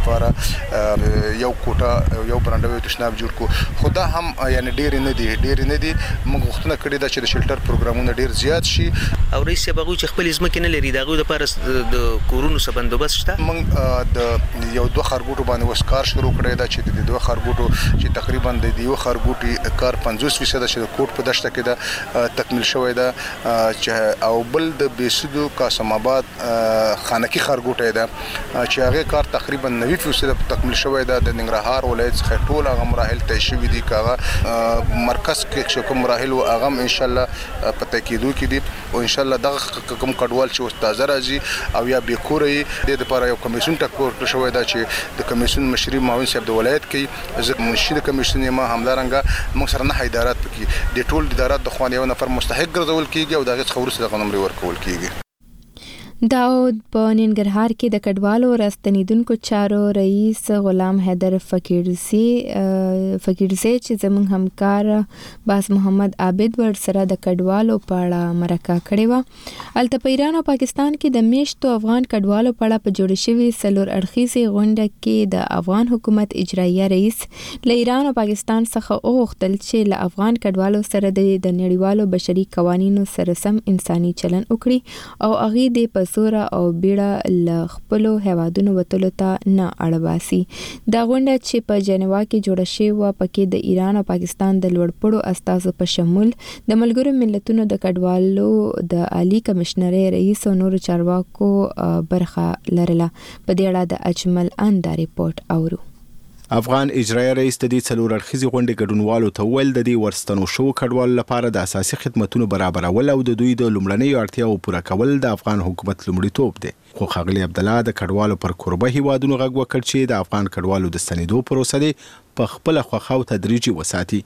لپاره یو کوټه یو برنډه یو تشناب جوړ کو خو دا هم یعنی ډېرې نه دي ډېرې نه دي موږ غوښتنه کړې ده چې د شلټر پروګرامونه ډېر زیات شي او رئیس صاحب هغوی چې خپلې ځمکې نه لري د هغوی لپاره د کورونو څه بندوبست شته موږ د یو دوه ښارګوټو باندې اوس کار شروع کړی ده چې د دوه ښارګوټو چې تقریبا د یو ښارګوټي کار پنځوس فیصده چې د کوټ په دشته کې ده تکمیل شوی ده او بل د بیسودو قاسم آباد خانکی ښارګوټی ده چې هغه کار تقریبا نوي فیصده تکمیل شوی ده د ننګرهار ولایت څخه ټول هغه مراحل طی شوي دي که هغه مرکز کې چې کوم مراحل و هغه هم انشاءالله په طی کېدو کې دي او انشاءالله دغه کوم کډوال چې اوس تازه راځي او یا بېکوره یي دې دپاره یو کمیسیون ټاکل شوی ده چې د کمیسیون مشري معاون صاحب د ولایت کې زه منشي د کمیسیون یم همدارنګه موږ سره نهه ادارات پکې د ټول ادارات د خوا یو نفر مستحق ګرځول کېږي او د هغې څخه وروسته دغه نمرې ورکول کېږي. داود په ننګرهار کې د کډوالو راستنیدونکو چارو رئیس غلام حیدر فقیرزی فقیرزی چې زموږ همکار باز محمد عابد ور سره د کډوالو په اړه مرکه کړې وه. هلته په ایران او پاکستان کې د میشتو افغان کډوالو په اړه په جوړې شوې څلور اړخیزې غونډه کې د افغان حکومت اجراییه رئیس له ایران او پاکستان څخه وغوښتل چې له افغان کډوالو سره د نړیوالو بشري قوانینو سره سم انساني چلن وکړي او هغې د په سوره او بیړه له خپلو هیوادونو وتلو ته نه اړباسي. دا غونډه چې په جنیوا کې جوړه شوې وه پکې د ایران او پاکستان د لوړپوړو استازو په شمول د ملګرو ملتونو د کډوالو د عالی کمشنرۍ رئیس او نورو چارواکو برخه لرله. په دې اړه د اجمل ان دا ریپورت اورو. افغان اجرایي رئیس د دې څلور اړخیزې غونډې ګډونوالو ته وویل د دې ورستنو شوو کډوالو لپاره د اساسي خدمتونو برابرول او د دوی د لومړنیو اړتیاوو پوره کول د افغان حکومت لومړیتوب دی. خو ښاغلي عبدالله د کډوالو پر کوربه هیوادونو غږ وکړ چې د افغان کډوالو د ستنېدو پروسه دی په خپله خوښه او تدریجي وساتي.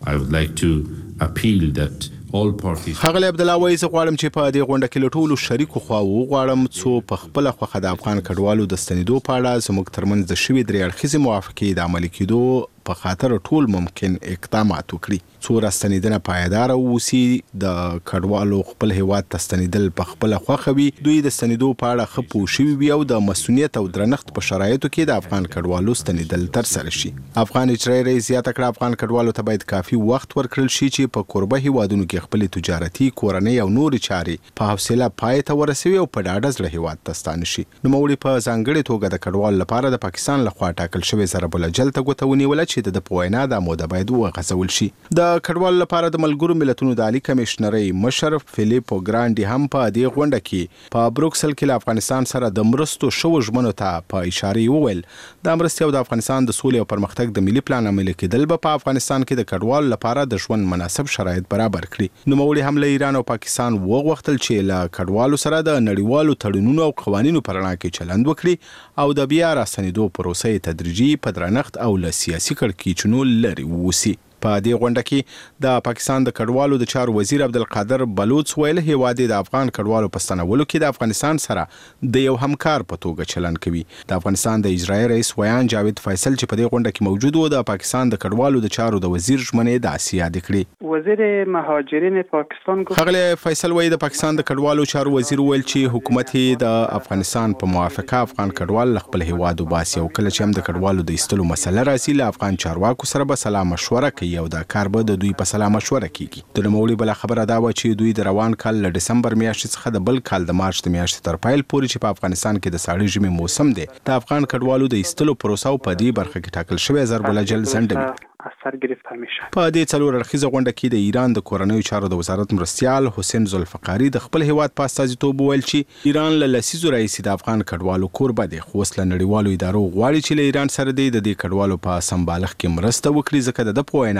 ښاغلی عبدالله وایي زه غواړم چې په دې غونډه کې له ټولو شریکو خواوو وغواړم څو په خپله خوښه د افغان کډوالو د ستنېدو په اړه زموږ ترمنځ د شوې درې اړخیزې موافقې د عملي کېدو په خاطر ټول ممکن اقدامات وکړي څو راستنېدنه پایداره واوسي. د کډوالو خپل هیواد ته ستنېدل په خپله خوښه وي. دوی د ستنېدو په اړه ښه پوه شوي وي او د مسؤلیت او درنښت په شرایطو کې د افغان کډوالو ستنېدل ترسره شي. افغان اجرایي رئیس زیاته کړه افغان کډوالو ته باید کافي وخت ورکړل شي چې په کوربه هیوادونو کې خپلې تجارتي کورنۍ او نورې چارې په حوصله پای ته ورسوي او په ډاډه زړه هیواد ته ستانه شي. نوموړي په ځانګړې توګه د کډوالو لپاره د پاکستان لخوا ټاکل شوی ضرب الاجل ته ګوته ونیوله چې د ده په وینا دا موده باید وغځول شي. د کډوالو لپاره د ملګرو ملتونو د عالي کمشنرۍ مشر فیلیپو ګرانډي هم په دې غونډه کې په بروکسل کې له افغانستان سره د مرستو شوو ژمنو ته په اشاره وویل دا مرستې او د افغانستان د سولې او پرمختګ د ملي پلان عملي کېدل به په افغانستان کې د کډوالو لپاره د ژوند مناسب شرایط برابر کړي. نوموړي هم له ایران او پاکستان وغوښتل چې له کډوالو سره د نړیوالو تړونونو او قوانینو په رڼا کې چلند وکړي او د بیا راستنېدو پروسه تدریجي په درنښت او له سیاسي کړکېچونو لرې ووسي. په دې غونډه کې د پاکستان د کډوالو د چارو وزیر عبدالقادر بلوچ ویل هیواد د افغان کډوالو په ستنولو کې د افغانستان سره د یو همکار په توګه چلند کوي. د افغانستان د اجرایي رئیس ویان جاوید فیصل چې په دې غونډه کې موجود و د پاکستان د کډوالو د چارو د وزیر ژمنې داسې یادې کړې. وزیر مهاجرین پاکستان ښاغلی فیصل وایي د پاکستان د کډوالو چارو وزیر ویل چې حکومت د افغانستان په موافقه افغان کډوال له خپل هیواد وباسي او کله چې هم د کډوالو د ایستلو مسله راسي له افغان چارواکو سره به سلا مشوره کوي او دا کار به د دوی په سلا مشوره کیږي. د نوموړي بله خبره دا وه چې دوی د روان کال له ډسمبر میاشتې څخه د بل کال د مارچ د میاشتې تر پیل پورې چې په افغانستان کې د ساړه ژمي موسم دی د افغان کډوالو د ایستلو پروسه او په دې برخه کې ټاکل شوی ضرب الاجل ځنډوي. اثر گرفته میشه. په دې څلور اړخیزه غونډه کې د ایران د کورنیو چارو د وزارت مرستیال حسین ذوالفقاری د خپل هیواد په استازیتوب وویل چې ایران له لسیزو راهیسې د افغان کډوالو کوربه دی خو اوس له نړیوالو ادارو غواړي چې له ایران سره د دې کډوالو په سمبالښت کې مرسته وکړي ځکه د ده په وینا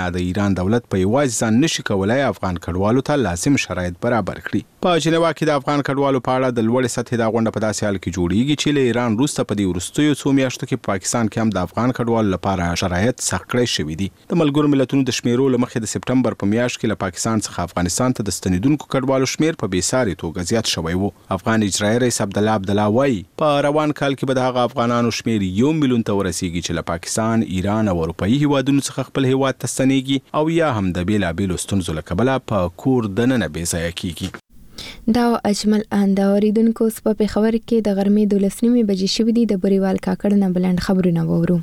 نه د ایران دولت په یوازې ځان نشي کولای افغان کډوالو ته لازم شرایط برابر کړي. په جنیوا کې د افغان کډوالو په اړه د لوړې سطحې د غونډه په داسې حال کې جوړیږي چې له ایران وروسته په دې وروستیو څو میاشتو کې په پاکستان کې هم د افغان کډوالو لپاره شرایط سخت کړي شوي دي. د ملګرو ملتونو د شمیرو له مخې د سپټمبر په میاشت کې له پاکستان څخه افغانستان ته د ستنیدونکو کډوالو شمیر په بېساري توګه زیات شوی و. افغان اجرایي رئیس عبدالله عبدالله وایي په روان کال کې به د هغه افغانانو شمیر یو میلیون ته ورسیږي چې له پاکستان، ایران او اروپایي هیوادونو څخه خپل هیواد ته ستنیږي او یا هم د بېلابېلو ستونزو له کبله په کور دننه بېځایه کیږي. دا اجمل انده اوریدونکو په پېښور کې د غرمې دولس نیمې بجې شوې دي. د بریوال کاکړ نه بلند خبرونه وورو.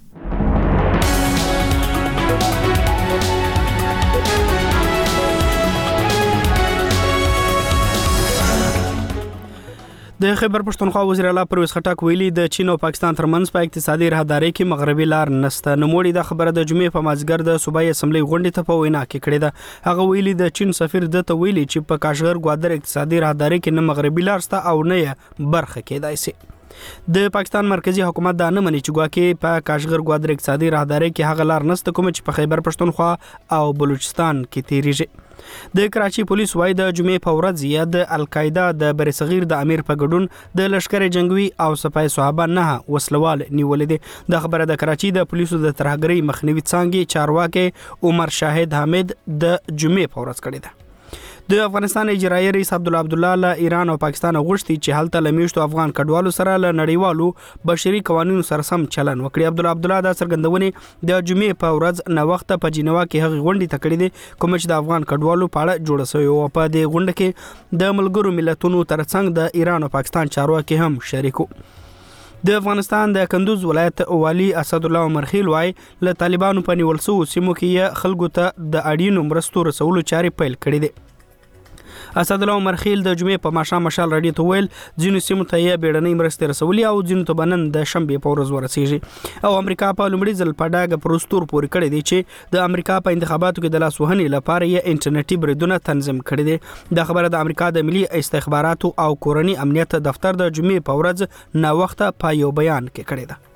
د خیبر پښتونخوا وزیر اعلی پرویز خټک ویلي د چین او پاکستان ترمنځ په اقتصادي راهداري کې مغربي لار نسته. نوموړي د خبره د جمعې په مازیګر د صوبایي اسمبلی غونډې ته په وینا کې کړې ده. هغه ویلي د چین سفیر د ته ویلي چې په کاشغر ګوادر اقتصادي راهداري کې نه مغربي لار سته او نه یې برخه کېدای شي. د پاکستان مرکزی حکومت دا نه مني چې ګواکې په کاشغر ګوادر اقتصادي راهداري کې هغه لار نسته کوم چې په خیبر پښتونخوا او بلوچستان کې تیریږي. د کراچي پولیس وايي د جمعې په ورځ یا د القاعده د برصغیر د امیر په ګډون د لشکر جنگوي او سپاه صحابه نه وسلوال نیولې دي. د خبره د کراچي د پولیسو د ترهګرۍ مخنیوي څانګې چارواکي عمر شاهد حامد د جمعې په ورځ کړی ده. د افغانستان اجرایي رئیس عبدالله عبدالله له ایران او پاکستان غوښتي چې هلته له میشتو افغان کډوالو سره له نړیوالو بشري قوانینو سره سم چلن وکړي. عبدالله عبدالله دا څرګندونې د جمعې په ورځ نه وخت په جنیوا کې هغه غونډې ته کړې دي کوم چې د افغان کډوالو په اړه جوړه شوې او په دې غونډه کې د ملګرو ملتونو ترڅنګ د ایران او پاکستان چارواکي هم شریکو. د افغانستان د کندوز ولایت والی اسد الله عمرخیل وايي له طالبانو په نیول شوو سیمو کې خلکو ته د اړینو مرستو رسولو چارې پیل کړې دي. اسد الله عمرخیل د جمعې په ماښام مشال راډیو ته ویل ځینو سیمو ته یې بیړنۍ مرستې رسولي او ځینو ته بنن د شنبې په ورځ ورسیږي. او امریکا په لومړي ځل په ډاګه پروستور پورې کړی دی چې د امریکا په انتخاباتو کې د لاسوهنې لپاره یې انټرنیټي بریدونه تنظیم کړي دي. د خبره د امریکا د ملي استخباراتو او کورني امنیت دفتر د جمعې په ورځ نا وخته په یو بیان کې کړی ده.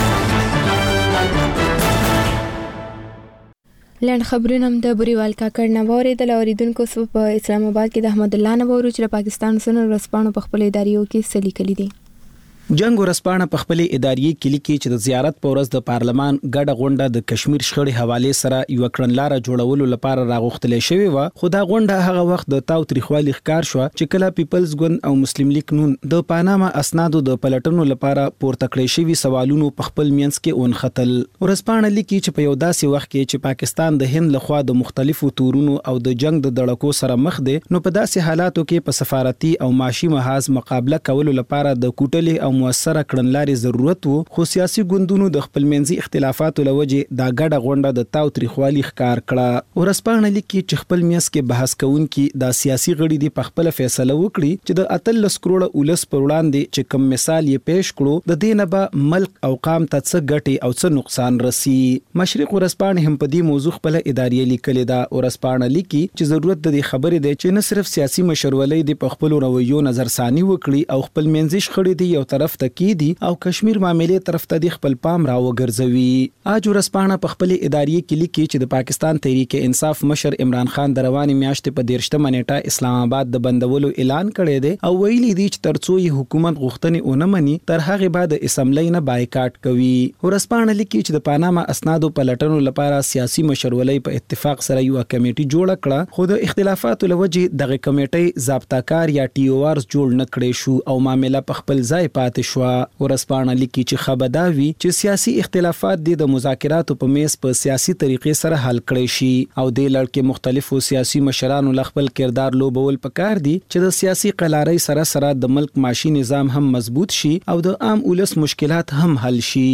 لند خبرونه هم د بریوال کاکړ نه واوریدل. اوریدونکو په اسلام آباد کې د احمد الله نه وورو چې د پاکستان سنن ورسپانو په خپل اداریو کې څه لیکلي دي. جنگ ورسپانه په خپل اداري کلی کې چې د زیارت په ورځ د پارلمان ګډه غونډه د کشمیر شخړې حواله سره یو کړنلار جوړولو لپاره راغوښتل شوې و. خو دا غونډه هغه وخت د تاو تاریخوالي ښکار شو چې کله پیپلز ګوند او مسلم لیگ نون د پاناما اسنادو د پلټنو لپاره پورته کړی شوی سوالونو په خپل مینس کې اونختل. ورسپانه لیکي چې په یو داسې وخت کې چې پاکستان د هند لخوا د مختلفو تورونو او د جنگ د دړکو سره مخ دی نو په داسې حالاتو کې په سفارتي او معاشي محاذ مقابله کولو لپاره د کوټلې او موثره کړنلاري ضرورت وو. خو سیاسي ګوندونو د خپلمنځي اختلافاتو لوجه دا ګډه غونډه د تاو تاریخوالي ښکار کړه. ورسپانه لیکي چې خپل میس کې بحث کوونکي دا سیاسي غړي دی په خپل فیصله وکړي چې د اتلس کروڑه اولس پر وړاندې چې کوم مثال یې پیش کړو د دینه به ملک او قام ته څه ګټي او څه نقصان رسی. مشرق ورسپانه هم په دې موضوع خپل اداري لیکل دا. ورسپانه لیکي چې ضرورت د خبرې دی چې نه صرف سیاسي مشرولې دی په خپل رویو نظر ثاني وکړي او خپل منځي شخړې دی یو طرف ته دي او کشمیر معاملې طرف ته د خپل پام را وګرځوي. اج ورسپانه په خپل اداري کې لیکي چې د پاکستان تحریک انصاف مشر عمران خان د رواني میاشتې په دیرشتمه نیټه اسلام آباد د بندولو اعلان کړی دی او ویلي دی چې ترڅو یې حکومت غوښتنې ونه مني تر هغه بعد اسمبلی نه بایکاټ کوي. ورسپانه لیکي چې د پاناما اسنادو پلټنو لپاره سیاسي مشرولې په اتفاق سره یو کمیټي جوړ کړه خو د اختلافاتو لوجه دغه کمیټي ضابطه‌کار یا ټي او آر جوړ نه کړی شو او معاملې په خپل ځای پاتې شو. ورسپانه لیکي چې خبرداوي چې سیاسي اختلافات د مذاکراتو په میز په سیاسي طریقې سره حل کړي شي او د لړکې مختلفو سیاسي مشرانو خپل کردار لوبول پکار دي چې د سیاسي قلارۍ سره سره د ملک معاشي نظام هم مضبوط شي او د عام ولس مشکلات هم حل شي.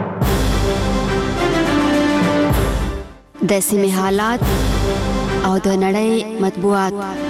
د سیمې حالات او د نړۍ مطبوعات.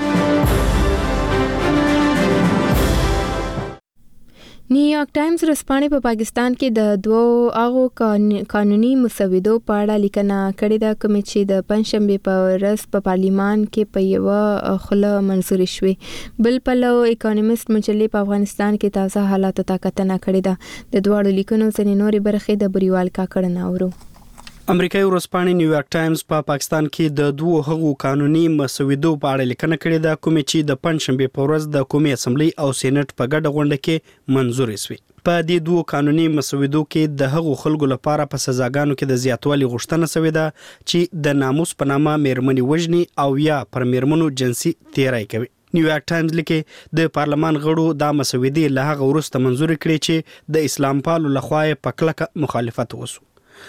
نیویارک ټایمز رسپانې په پاکستان کې د دوو هغو قانوني مسودو په اړه لیکنه کړې ده کومې چې د پنځشنبې په ورځ په پارلیمان کې په یوه خوله منظورې شوې. بل پلو اکانومیست مجلې په افغانستان کې تازه حالاتو ته کتنه کړې ده. د دواړو لیکنو ځینې نورې برخې د بریوال کاکړ نه اورو. امریکایي ورځپاڼې نیویارک ټایمز په پا پاکستان کې د دوه هغو قانوني مسودو په اړه لیکنه کړې ده کومې چې د پنځشنبه په ورځ د قومي اسمبلی او سېنات په ګډه غونډه کې منظورې شوې. په دې دوه قانوني مسودو کې د هغو خلکو لپاره په سزاګانو کې د زیاتوالي غوښتنه شوې ده چې د ناموس په نامه میرمنې وژني او یا پر میرمنو جنسي تیری کوي. نیویارک ټایمز لیکي د پارلمان غړو دا مسودې له هغه وروسته منظور کړې چې د اسلام پالو لخوا په کلکه مخالفت وسو.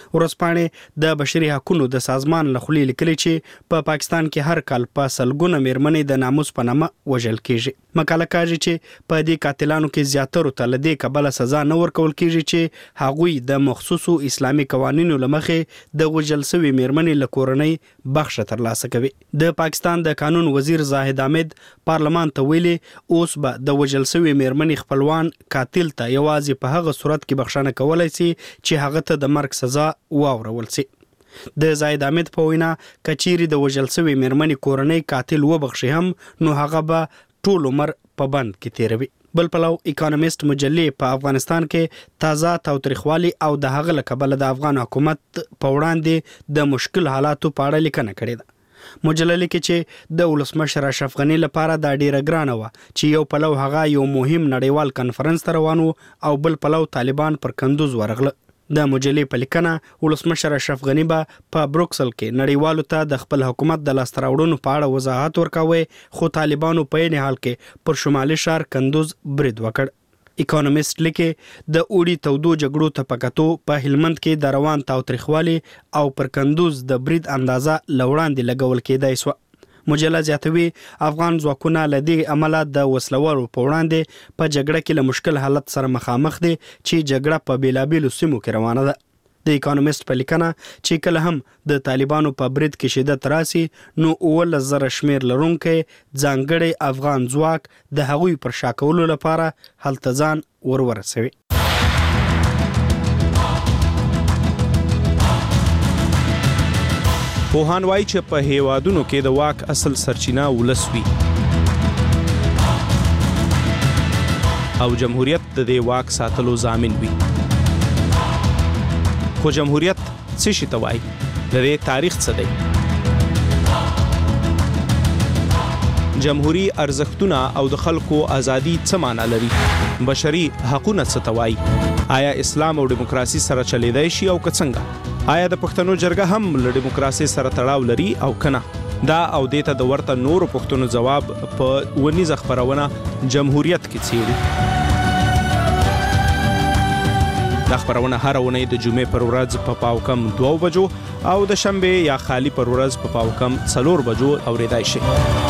ورځپاڼې د بشري حقوقو د سازمان له خولې لیکلي چې په پا پاکستان کې هر کال په سلګونه میرمنې د ناموس په نامه وژل کیږي. مقاله کوي چې په دې قاتلانو کې زیاتره ته لدې کبله سزا نه ورکول کیږي چې هغوی د مخصوصو اسلامي قوانینو لمخې د وژل شوی میرمنې له کورنۍ بخښه ترلاسه کوي. د پاکستان د قانون وزیر زاهد حامد پارلمان ته ویلي اوس به د وژل شوی میرمنې خپلوان قاتل ته یوازې په هغه صورت کې بخښنه کولای شي چې هغه ته د مرګ سزا واورول شي. د زاهد حامد په وینا کچيري د وژل شوی میرمنې کورنۍ قاتل وبخښي هم نو هغه به ټول عمر په بند کې تیروي. بل پلو اکانومیست مجلې په افغانستان کې تازه تاوتریخوالي او د هغه له کبله د افغان حکومت په وړاندې د مشکل حالاتو په اړه لیکنه کړې ده. مجله لیکي چې د ولسمشر اشرف غنی لپاره دا ډیره ګرانه وه چې یو پلو هغه یو مهم نړیوال کنفرنس ته روان وو او بل پلو طالبان پر کندوز ورغله. د مجلې په لیکنه ولسمشر اشرف غنی به په بروکسل کې نړیوالو ته د خپل حکومت د لاسته راوړنو په اړه وضاحت ورکوي خو طالبانو په یې حال کې پر شمالي ښار کندوز برید وکړ. اکانومیست لیکي د اوړي تودو جګړو ته پکاتو په هلمند کې د روان تاوتریخوالي او پر کندوز د برید اندازه لوړاندې لګول کېدای سو. مجله زیاتوي افغان ځواکونه له دې عمله د وسلوالو په وړاندې په جګړه کې له مشکل حالت سره مخامخ دي چې جګړه په بیلابیلو سیمو کې روانه ده. د اکانومیست په لیکنه چې کله هم د طالبانو په برید کې شدت راسي نو اوولس زره شمیر لرونکي ځانګړي افغان ځواک د هغوی پر شا کولو لپاره هلته ځان ورورسوي. پوهان وایي چې په هیوادونو کې د واک اصل سرچینه ولس وي او جمهوریت د دې واک ساتلو ضامن وي. خو جمهوریت څه شي ته وایي؟ د دې تاریخ څه دی؟ جمهوری ارزښتونه او د خلکو ازادي څه معنی لري؟ بشري حقوقونه څه ته وایي؟ آیا اسلام او دیموکراسي سره چلیدای شي او که څنګه؟ آیا د پښتنو جرګه هم له دیموکراسي سره تړاو لري او کنه؟ دا او دیته د ورته نورو پښتنو جواب په ونیزه خبرونه جمهوریت کې څیړي. دا خبرونه هر ونې د جمعې پر ورځ په پاو کم دوه بجو او د شنبه یا خالی پر ورځ په پاو کم څلور بجو اوریدای شي.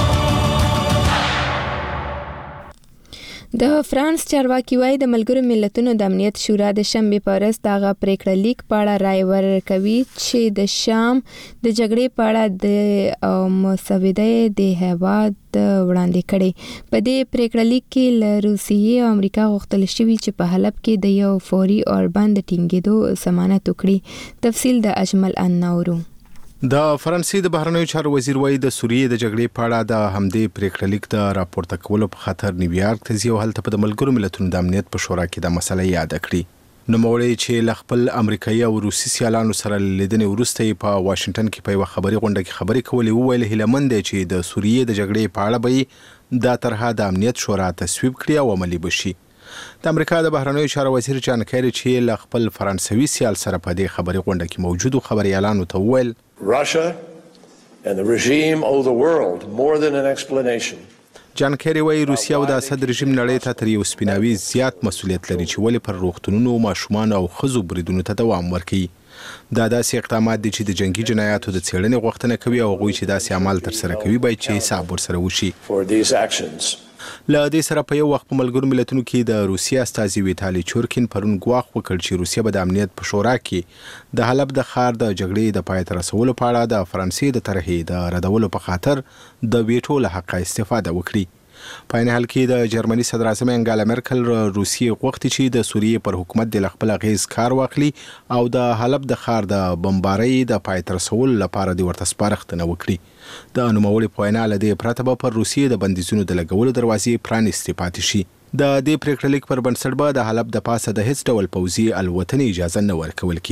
د فرانس چارواکي وايي د ملګرو ملتونو د امنیت شورا د شنبه په ورځ دغه پریکړه لیک په اړه رائے ورکوي چې د شام د جګړې په اړه د مسودې د هیواد وړاندې کړي. په دې پریکړه لیک کې له روسیې او امریکا غوښتل شوی چې په حلب کې د یو فوري اوربند ټینګېدو ضمانت وکړي. تفصیل د اجمل انورو. د فرانسې د بهرنیو چارو وزیر وایي د سوریې د جګړې په اړه د همدې پریکړه لیک د راپورته کولو په خاطر نیویارک ته ځي او هلته په د ملګرو ملتونو د امنیت په شورا کې د مسله یاد کړي. نوموړی چې له خپل امریکایي او روسي سیالانو سره لیدنې وروسته په واشنگټن کې په یوه خبري غونډه کې خبرې کولې وویل هیلهمند دی چې د سوریې د جګړې په اړه به دا طرحه د امنیت شورا تصویب کړي او عملي بشي. د امریکا د بهرنیو چارو وزیر جان کیری چې له خپل فرانسوي سیال سره په دې خبري غونډه کې موجودو خبريالانو ته وویل Russia and the regime owe the world more than an explanation. جان کیری وایي روسیا او د اسد رژیم نړۍ ته تر یو سپیناوي زیات مسولیت لري چې ولې پر روغتونونو ماشومان او ښځو بریدونو ته دوام ورکوي. دا داسې اقدامات دي چې د جنگي جنایاتو د څېړنې غوښتنه کوي او هغوی چې داسې اعمال ترسره کوي باید چې حساب ورسره وشي. له دې سره په یو وخت په ملګرو ملتونو کې د روسیې استازي ویتالي چورکین پرون ګواښ وکړ چې روسیه به د امنیت په شورا کې د حلب د ښار د جګړې د پای ته رسولو په اړه د فرانسې د طرحې د ردولو په خاطر د ویټو له حقه استفاده وکړي. په عین حال کې د جرمني صدر اعظم انګالا مرکل روسیې غوښتي چې د سوریې پر حکومت د خپل غیز کار واخلي او د حلب د ښار د بمبارۍ د پای ته رسولو لپاره د ورته سپارښتنه وکړي. د نوموړي په وینا له دې پرته به پر روسیې د بندیزونو د لګولو دروازې پرانیستې پاتې شي. د دې پریکړه لیک پر بنسټ به د حلب د پاسه د هیڅ ډول پوځي الوتنې اجازه نه ورکول کیږي.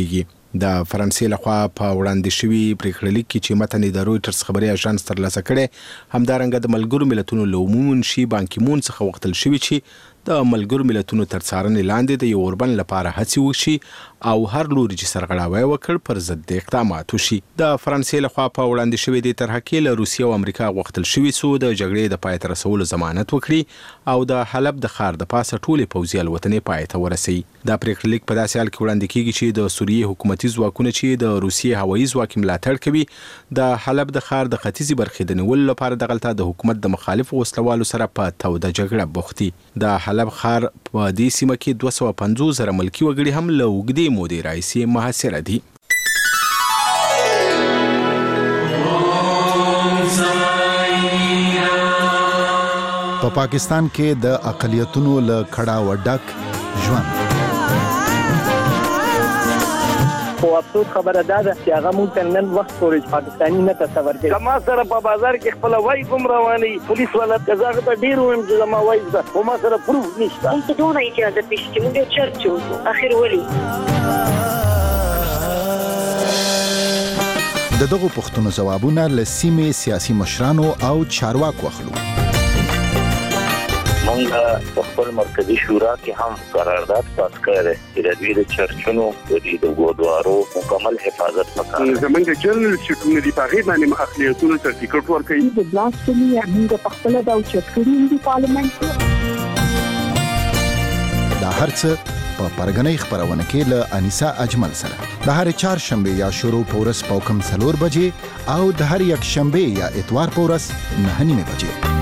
د فرانسې لخوا په وړاندې شوی پریکړه لیک کې چې متن د رويټرز خبري اژانس ترلاسه کړي همدارنګه د ملګرو ملتونو لومون شي بانکی مون څخه وغوښتل شوی چې د ملګرو ملتونو تر څارنې لاندې د یو اوربند لپاره هڅې وشي او هر لوري چې سرغړاوی وکړ پر ضد اقدامات وشي. د فرانسې لخوا په وړاندې شوی د طرح کې له روسیې او امریکا غوښتل شوی سو د جګړې د پای ته رسولو ضمانت وکړي او د حلب د ښار د پاسه ټولې پوځي الوتنې پای ته ورسوي. دا پریکړه لیک په داسې حال کې وړاندې کیږي چې د سوریې حکومتي ځواکونه چې د روسیې هوایي ځواک ملاتړ کوي د حلب د ښار د ختیځي برخې د نیولو لپاره دغلته د حکومت د مخالفو وسلوالو سره په توده جګړه بوخت دي. د حلب ښار په دې سیمه کې دوه سوه پنځوس زره ملکي وګړي هم له اوږدې مودې راهیسې محاصره دي. په پا پاکستان کې د اقلیتونو له کړه وډک ژوند خو افسوس خبره ده چې هغه مونږ ته نن وخت پورې پاکستاني نه تصور کوي. کما سره په بازار کې خپل وای کوم رواني پولیس ولا کزاغه ته ډیر ویم چې ما وای ده خو ما سره پروف نشته. مونږ ته ډونه اجازه پېښ موږ چرچو اخر ولي د دغه پښتنو جوابونه له سیمې سیاسي مشرانو او چارواکو اخلو. مونږ په خپل مرکزی شورا کې هم قرارداد پاس کړی چې د دوی د چرچونو د ګودوارو مکمل حفاظت وکړي. زمونږ جنرال سکرټری دی په غیبه باندې اقلیتونو ته ټیکټ ورکړي. د بلاسټمي موږ په خپل د چرچونو د پارلیمنت دا هرڅه په پرګنۍ خبرونه کې له انیسا اجمل سره د هر چهارشنبه یا شروع پورس په کم څلور بجې او د هر یک شنبه یا اتوار پورس نه نیمه بجې.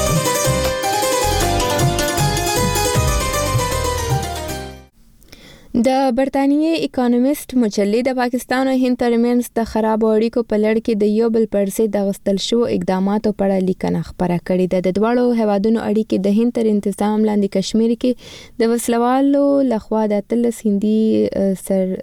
د برتانیې اکانومیست مجلې د پاکستان او هند ترمنځ د خراب اړیکو په لړ کې د یو بل پر ضد د غستل شو اقداماتو په اړه لیکنه خبره کړې ده. د دواړو هیوادونو اړیکې د هند تر انتظام لاندې کشمیر کې د وسلوالو لخوا د اتلس هندي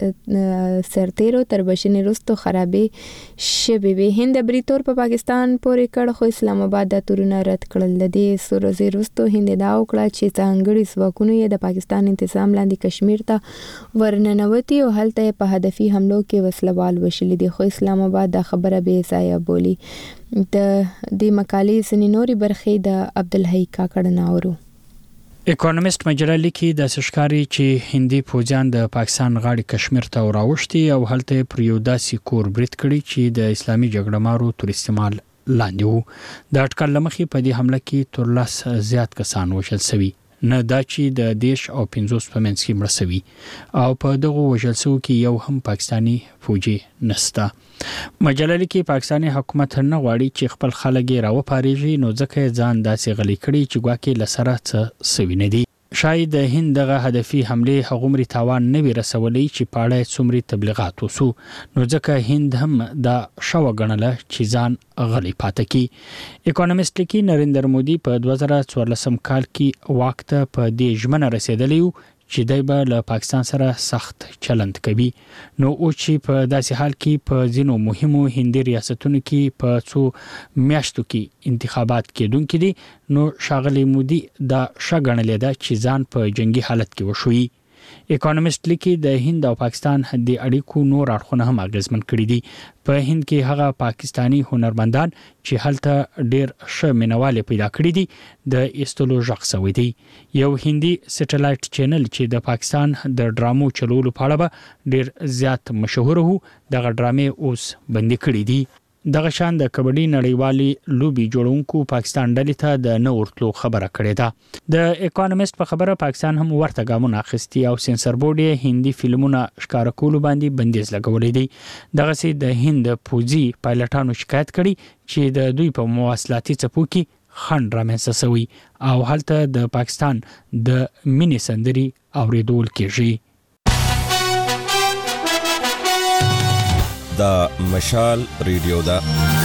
سر سرتیرو تر بشنې وروسته خرابې شوې وې. هند د بریتور په پاکستان پورې کړ خو اسلام آباد د تورونه رد کړل. د دې سورزي وروسته هند دا وکړه چې ځانګړي ځواکونه یې د پاکستان انتظام لاندې کشمیر ته ورننوتی او هلته په هدفي حملو کې وسلوال وشلي دي خو اسلام آباد د خبره به ځای بولی. د دې مقالې سنې نوري برخې د عبدالحی کاکړ ناورو. اکونومیست مجله لیکي د سشکاري چې هندي فوجان د پاکستان غاړي کشمیر ته راوښتي او هلته پر یو داسې کور برید کړي چې د اسلامي جګړه مارو تر استعمال لاندې وو. د اټکل لمخې په دې حمله کې تر لس زیات کسان وژل شوي. نه دا چې د دیش او پنځوس په منځ کې مړه شوي او په دغه وژل شوو کې یو هم پاکستانی فوجي نشته. مجله لیکي پاکستانی حکومت نه غواړي چې خپل خلک یې راوپاريږي نو ځکه ځان داسې غلي کړي چې ګواکې لسره څه سوي نه دي. شاید د هند دغه هدفي حمله هغومري تاوان نه وي رسولي چې پاړه څومره تبلیغات وسو نو ځکه هند هم دا شو غنله چې ځان غلي پاتې کی. اکونومیست لیکي نریندر مودي په دوه زره څوارلسم کال کې وخت په دې ژمنه رسیدلی چې دای به له پاکستان سره سخت چلند کوي. نو او چې په داسې حال کې په ځینو مهمو هندي ریاستونو کې په څو میاشتو کې انتخابات کېدونکي دي نو شاغلي مودي دا شګنلې ده چې ځان په جنگي حالت کې وشوي. اکونومیست لیکي د هند او پاکستان د اړیکو نور اړخونه هم اغیزمن کړي دي. په هند کې هغه پاکستانی هنرمندان چې هلته ډیر ښه مینوال پیدا کړي دي د استولو ژغ سوي دي. یو هندي سټلایټ چینل چې د پاکستان د ډرامو چلولو په اړه به ډیر زیات مشهور وو دغه ډرامې اوس بندي کړي دي. دغه شان د کبډي نړیوالي لوبي جوړونکو پاکستان ډلې ته د نو ورتلو خبره کړې ده. د اکونومیست په خبره پاکستان هم ورته ګامونه اخیستي او سنسر بورډ یې هندي فلمونه ښکار کولو باندې بندیز لګولې دي. دغه سي د هند پوځي پایلټانو شکایت کړي چې د دوی په مواصلاتي څپو کې خنډ رامنځته شوی او هلته د پاکستان د مینې سندري اوریدول کېږي. دا مشال ریډیو دا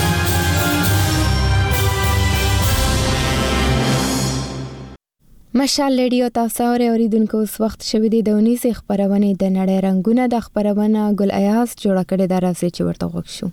مشال ریډیو تاسو اوریدونکو اوس وخت شوی دی د اونیس خبرونه د نړۍ رنگونه د خبرونه ګل ایاز جوړ کړي دا راځي چې ورته وښ شو.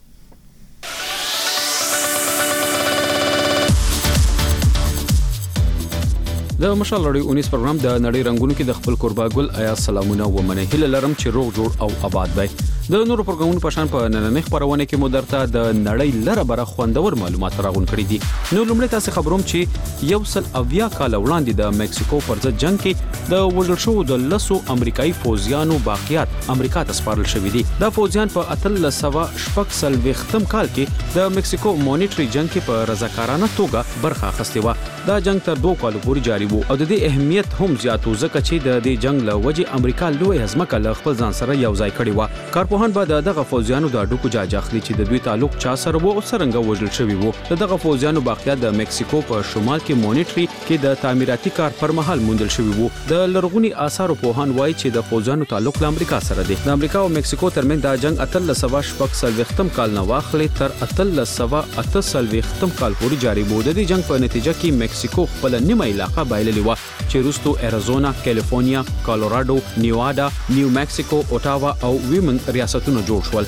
د مشال ریډیو اونیس پروګرام د نړۍ رنگونو کې د خپل قربا ګل ایاز سلامونه و منه هله لرم چې روغ جوړ او آباد وي. د نورو پروګرامونو په شان په نننۍ خبرونه کې مو درته د نړۍ لره بره خوندور معلومات راغون کړي دي. نو لومړی تاسو خبروم چې یو سل اویا کال وړاندې د مکسیکو پر ضد جنگ کې د وژل شو د لسو امریکایي فوجیانو باقیات امریکا ته سپارل شوې دي. دا فوجیان په اتل سوا شپږ سل وختم کال کې د مکسیکو مونیټری جنگ کې په رضاکارانه توګه برخه اخیستې و. دا جنگ تر دوه کالو پورې جاری و او د دې اهمیت هم زیاتو ځکه چې د دې جنگ له وجې امریکا لوی ځمکه له خپل ځان سره یو ځای کړې و. کارپوهان به دغه فوجیانو د اډوکو جاج اخلي چې د دوی تعلق چا سره وو او څنګه وژل شوی وو. دغه فوجیانو باقیات د مکسیکو په شمال کې مونیټری کې د تعمیراتي کار پر مهال موندل شوی وو. د لرغونی آثارو پوهان وایي چې د فوجیانو تعلق له امریکا سره دی. د امریکا او مکسیکو ترمنځ دا جنگ اتل سوا شپږ سل وختم کال نه واخلي تر اتل سوا اته سل وختم کال پورې جاری و. د دې جنگ په نتیجه کې مکسیکو خپل نیمه علاقه بایللې و چې وروسته اریزونا، کالیفورنیا، کالوراډو، نیوادا، نیو مکسیکو، اوټاوا او ویمن ریاستونه جوړ شول.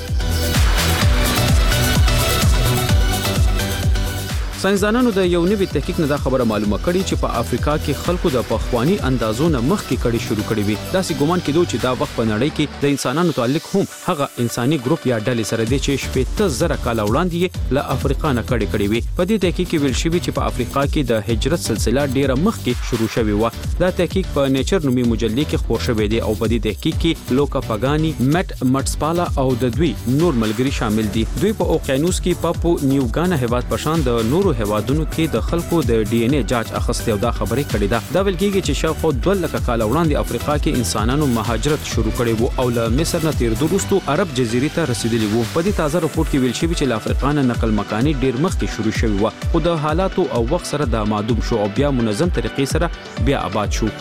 ساينسدانانو د یو نوي تحقیق نه دا خبره معلومه کړي چې په افریقا کې خلکو د پخوانی اندازو نه مخکې کړي شروع کړي وي. دا سي ګومان کېدو چې دا وخت په نړۍ کې د انسانانو تعلق هم هغه انساني ګروپ یا ډلې سره دی چې شپږ زره کال وړاندې له افریقا نه کړي کړي وي. په دې تحقیق کې ویل شوی چې په افریقا کې د هجرت سلسله ډیره مخکې شروع شوې و. دا تحقیق په نیچر نومي مجلې کې خپور شوی دی او په دې تحقیق کې لوکا پاګانی، مټ مټسپالا او د دوی نور ملګري شامل دي. دوی په اوقیانوس کې پاپو نیوګانا هیواد په شان د نورو هیوادونو کې د خلکو د ډي ان اي جاج اخیسته او دا خبرې کړې ده. دا ویل کېږي چې شاوخوا دوه لکه کال وړاندې افریقا کې انسانانو مهاجرت شروع کړي وو او له مصر نه تیر وروسته عرب جزیرې ته رسیدلی وو. په دې تازه رپورت کې ویل شوی چې له افریقا نه نقل مکاني ډیر مخکې شروع شوی و خو د حالاتو او وخت سره دا معدوم شو او بیا منظم طریقې سره بیا آباد شو.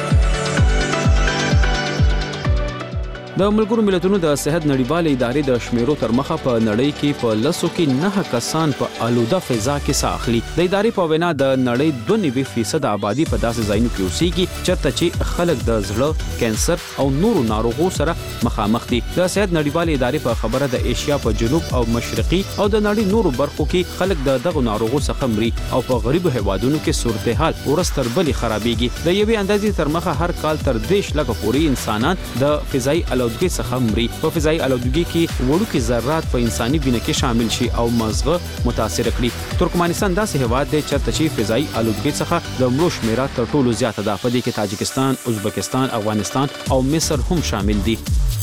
د ملګرو ملتونو د صحت نړیواله ادارې د شمیرو تر مخه په نړۍ کې په لسو کې نه کسان په آلوده فضا کې ساه اخلي. د ادارې په وینا د نړۍ دوه نوي فیصد آبادی په داسې ځایونو کې اوسېږي چېرته چې خلک د زړه، کینسر او نورو ناروغیو سره مخامخ دي. د صحت نړیواله ادارې په خبره د ایشیا په جنوب او مشرقي او د نړۍ نورو برخو کې خلک د دغه ناروغیو څخه مري او په غریبو هیوادونو کې صورتحال ورځ تر بلې خرابېږي. د یوې اندازې تر مخه هر کال تر دېرش لکه پورې انسانان د فضایي آلودګۍ څخه مري. په فضایي آلودګۍ کې وړوکي ذرات په انساني وینه کې شامل شي او مغزه متاثر کړي. ترکمنستان داسې هیواد دی چېرته چې فضایي آلودګۍ څخه د مړو شمیره تر ټولو زیاته ده. په دې کې تاجکستان، ازبکستان، افغانستان او مصر هم شامل دي.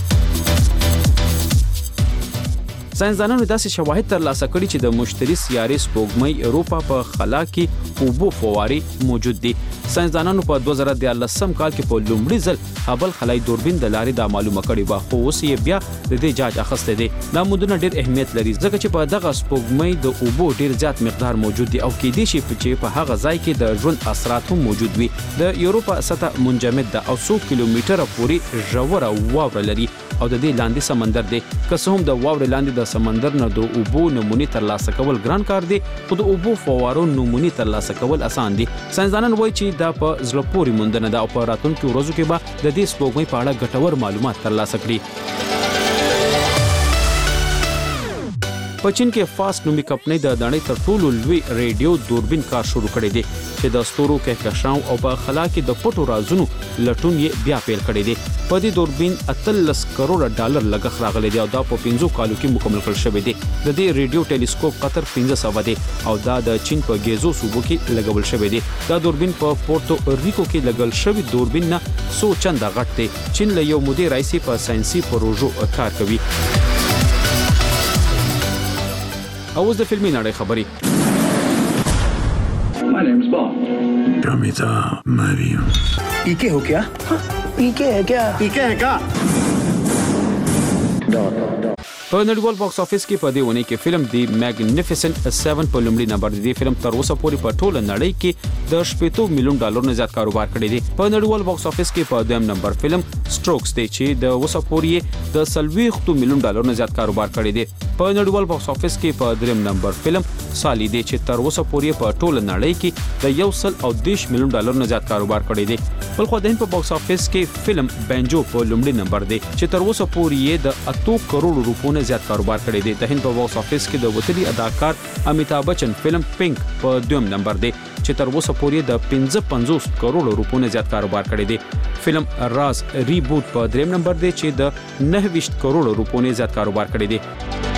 ساينسدانانو داسې شواهد ترلاسه کړي چې د مشتري سیارې سپوږمۍ اروپا په خلا کې اوبو فوارې موجود دي. ساينسدانانو په دوه زره دیارلسم کال کې په لومړي ځل هبل خلای دوربین د لارې دا معلومه کړې و خو اوس یې بیا د دې جاج اخیسته دي. دا مودونه ډېر اهمیت لري ځکه چې په دغه سپوږمۍ د اوبو ډېر زیات مقدار موجود دي او کېدای شي چې په هغه ځای کې د ژوند اثرات هم موجود وي. د یوروپا سطح منجمد ده او څو کیلومتره پورې ژوره واوره لري او د دې لاندې سمندر دی. که څه هم د واورې لاندې د سمندر نه د اوبو نمونې ترلاسه کول ګران کار دی خو د اوبو فوارو نمونې ترلاسه کول اسان دي. ساينسدانان وایي چې دا په زړه پورې موندنه ده او په راتلونکو ورځو کې به د دې سپوږمۍ په اړه ګټور معلومات ترلاسه کړي. په چین کې فاست نومي کمپنۍ د نړۍ تر ټولو لوی ریډیو دوربین کار شروع کړی دی چې د ستورو کهکشان او په خلا کې د پټو رازونو لټون یې بیا پیل کړی دی. په دې دوربین اتلس کروڑ ډالر لګښت راغلی دی او دا په پنځو کالو کې مکمل کړل شوی دی. د دې ریډیو ټیلیسکوپ قطر پنځه سوه دی او دا د چین په ګیزو صوبو کې لګول شوی دی. دا دوربین په پورتو ریکو کې لګول شوی دوربین نه څو چنده غټ دی. چین له یو مودې راځي په ساينسي پروژو کار کوي. اوس د فلمي نړۍ خبري. My name is Bob. Kamita Mario. पीके हो क्या? पीके है क्या? पीके है क्या? په نړیوال باکس افیس کې په دې ونې کې فلم دی میګنیفیسنت سیون په لومړي نمبر دی. فلم تر اوسه پورې په ټوله نړۍ کې د شپږ میلیون ډالر نه زیات کاروبار کړی دی. په نړیوال باکس افیس کې په دویم نمبر فلم سټروکس دی چې د اوسه پورې د سلويخ میلیون ډالر نه زیات کاروبار کړی دی. په نړیوال باکس افیس کې په دریم نمبر فلم خودسالي دی چې تر اوسه پورې په ټوله نړۍ کې د یو سل او دیش میلیون ډالر نه زیات کاروبار کړی دی. بل خو د هند په باکس افیس کې فلم بنجو په لومړي نمبر دی چې تر اوسه پورې د اته کروڑ روپو نه زیات کاروبار کړی دی. د هند په باکس افیس کې د وتلي اداکار امیتابھ بچن فلم پینک په دویم نمبر دی چې تر اوسه پورې د پنځه پنځوس کروڑ روپو نه زیات کاروبار کړی دی. فلم راز ریبوټ په دریم نمبر دی چې د نه ویشت کروڑ روپو نه زیات کاروبار کړی دی.